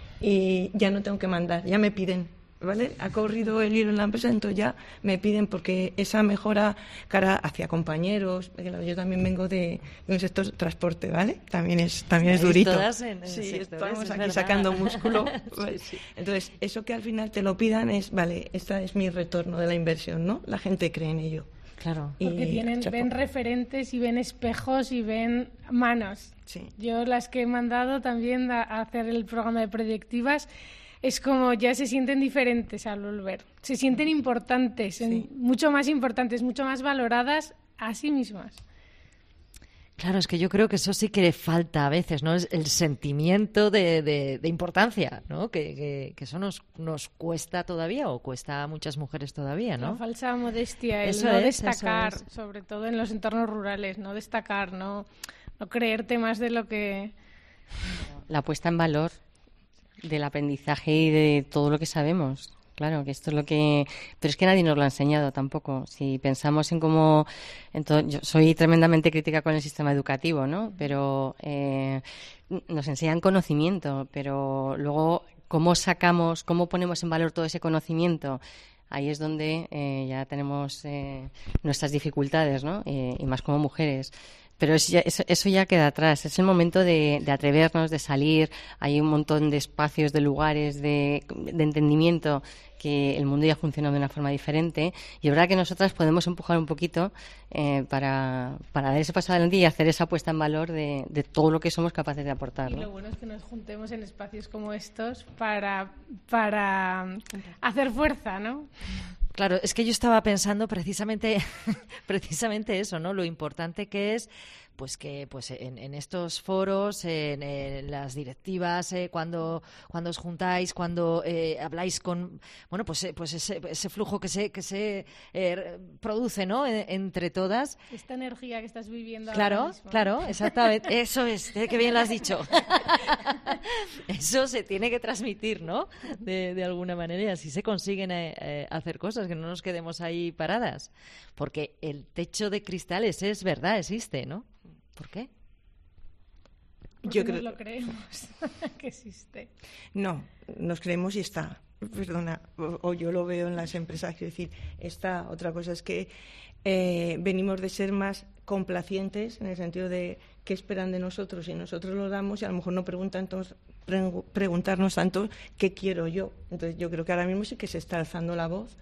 y ya no tengo que mandar, ya me piden, ¿vale? Ha corrido el hilo en la empresa, entonces ya me piden porque esa mejora cara hacia compañeros, yo también vengo de, de un sector transporte, ¿vale? También es también es durito. Todas en, en sí, sectores, estamos aquí verdad. sacando músculo. ¿vale? sí, sí. Entonces, eso que al final te lo pidan es, vale, este es mi retorno de la inversión, ¿no? La gente cree en ello. Claro. Y, porque tienen, ven referentes y ven espejos y ven manos. Sí. Yo las que he mandado también a, a hacer el programa de proyectivas, es como ya se sienten diferentes al volver. Se sienten importantes, sí. en, mucho más importantes, mucho más valoradas a sí mismas. Claro, es que yo creo que eso sí que falta a veces, ¿no? Es el sentimiento de, de, de importancia, ¿no? Que, que, que eso nos, nos cuesta todavía o cuesta a muchas mujeres todavía, ¿no? La falsa modestia, el eso no es, destacar, eso es. sobre todo en los entornos rurales, no destacar, no, no creerte más de lo que... La puesta en valor del aprendizaje y de todo lo que sabemos. Claro, que esto es lo que... Pero es que nadie nos lo ha enseñado tampoco. Si pensamos en cómo... Entonces, yo soy tremendamente crítica con el sistema educativo, ¿no? Pero eh, nos enseñan conocimiento, pero luego cómo sacamos, cómo ponemos en valor todo ese conocimiento, ahí es donde eh, ya tenemos eh, nuestras dificultades, ¿no? Eh, y más como mujeres. Pero eso ya, eso, eso ya queda atrás. Es el momento de, de atrevernos, de salir. Hay un montón de espacios, de lugares, de, de entendimiento que el mundo ya funciona de una forma diferente. Y es verdad que nosotras podemos empujar un poquito eh, para, para dar ese paso adelante y hacer esa puesta en valor de, de todo lo que somos capaces de aportar, ¿no? Y lo bueno es que nos juntemos en espacios como estos para, para hacer fuerza, ¿no? Claro, es que yo estaba pensando precisamente, precisamente eso, ¿no? Lo importante que es pues que pues en, en estos foros, en, en las directivas, eh, cuando cuando os juntáis, cuando eh, habláis con, bueno, pues eh, pues ese, ese flujo que se que se eh, produce, ¿no? En, entre todas. Esta energía que estás viviendo Claro, ahora mismo. claro, exactamente. Eso es, eh, qué bien lo has dicho. Eso se tiene que transmitir, ¿no? De, de alguna manera, y así se consiguen eh, eh, hacer cosas, que no nos quedemos ahí paradas. Porque el techo de cristales es verdad, existe, ¿no? ¿Por qué? Porque yo creo... nos lo creemos que existe. No, nos creemos y está. Perdona, o, o yo lo veo en las empresas, quiero decir, está. Otra cosa es que eh, venimos de ser más complacientes, en el sentido de qué esperan de nosotros y nosotros lo damos, y a lo mejor no preguntan tantos, pre- preguntarnos tanto qué quiero yo. Entonces yo creo que ahora mismo sí que se está alzando la voz.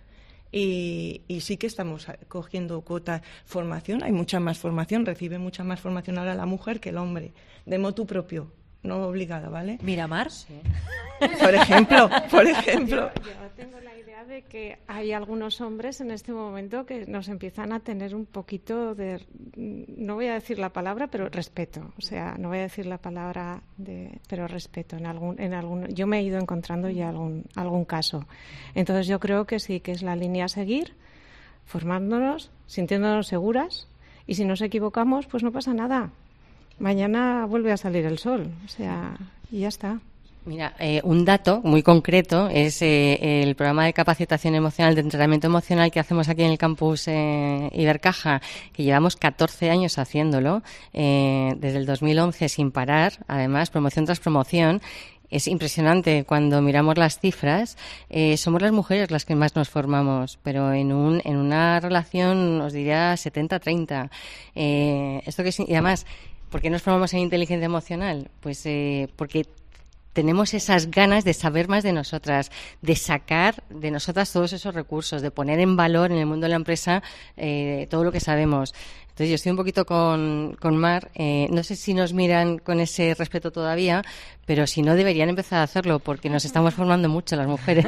Y, y sí que estamos cogiendo cuota formación, hay mucha más formación, recibe mucha más formación ahora la mujer que el hombre, de motu propio, no obligada, ¿vale? Miramar, sí. Por ejemplo, por ejemplo. Yo, yo tengo la idea de que hay algunos hombres en este momento que nos empiezan a tener un poquito de, no voy a decir la palabra, pero respeto. O sea, no voy a decir la palabra de, pero respeto en algún, en algún. Yo me he ido encontrando ya algún, algún caso. Entonces yo creo que sí, que es la línea a seguir, formándonos, sintiéndonos seguras, y si nos equivocamos, pues no pasa nada. Mañana vuelve a salir el sol, o sea, y ya está. Mira, eh, un dato muy concreto es eh, el programa de capacitación emocional, de entrenamiento emocional que hacemos aquí en el campus eh, Ibercaja, que llevamos catorce años haciéndolo, eh, desde el dos mil once sin parar, además, promoción tras promoción. Es impresionante cuando miramos las cifras. Eh, somos las mujeres las que más nos formamos, pero en un en una relación, os diría setenta treinta. Eh, esto que es, y además, ¿por qué nos formamos en inteligencia emocional? Pues eh, porque tenemos esas ganas de saber más de nosotras, de sacar de nosotras todos esos recursos, de poner en valor en el mundo de la empresa eh, todo lo que sabemos. Entonces yo estoy un poquito con, con Mar, eh, no sé si nos miran con ese respeto todavía, pero si no deberían empezar a hacerlo porque nos estamos formando mucho las mujeres.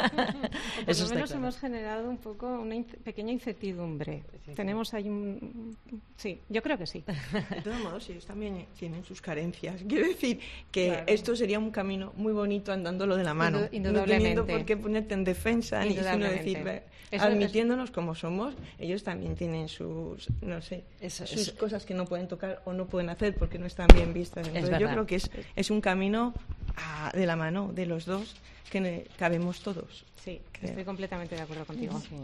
Por Eso lo menos claro. hemos generado un poco una in- pequeña incertidumbre. Sí. Tenemos ahí un... Sí, yo creo que sí. De todos modos, ellos también tienen sus carencias. Quiero decir que Claro. esto sería un camino muy bonito andándolo de la mano. Indu- indudablemente. No teniendo por qué ponerte en defensa, ni sino Indudablemente. decir, ve, Eso admitiéndonos como somos, ellos también tienen sus, no sé, Eso, sus eso. cosas que no pueden tocar o no pueden hacer porque no están bien vistas. Entonces, yo verdad. creo que es, es un camino ah, de la mano de los dos que ne- cabemos todos. Sí, creo. estoy completamente de acuerdo contigo. Sí.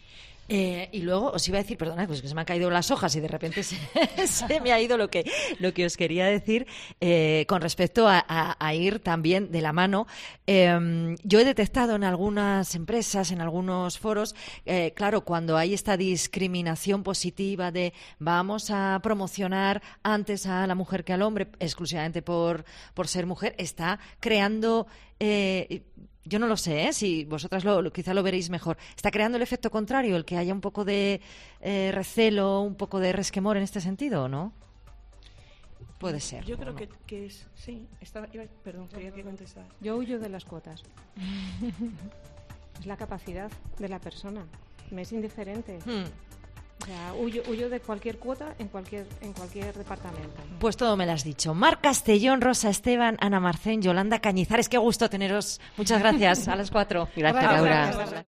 Eh, y luego os iba a decir, perdona, pues que se me han caído las hojas y de repente se, se me ha ido lo que, lo que os quería decir eh, con respecto a, a, a ir también de la mano. Eh, yo he detectado en algunas empresas, en algunos foros, eh, claro, cuando hay esta discriminación positiva de vamos a promocionar antes a la mujer que al hombre, exclusivamente por, por ser mujer, está creando... Eh, yo no lo sé, ¿eh? Si vosotras lo, lo, quizá lo veréis mejor. ¿Está creando el efecto contrario, el que haya un poco de eh, recelo, un poco de resquemor en este sentido, o no? Puede ser. Yo creo no. que, que es... Sí, estaba, iba, perdón, quería que contestar. Yo huyo de las cuotas. Es la capacidad de la persona. Me es indiferente. Hmm. O sea, huyo, huyo de cualquier cuota en cualquier en cualquier departamento. Pues todo me lo has dicho. Mar Castellón, Rosa Esteban, Ana Marcén, Yolanda Cañizares. Qué gusto teneros. Muchas gracias. A las cuatro. Gracias, Laura.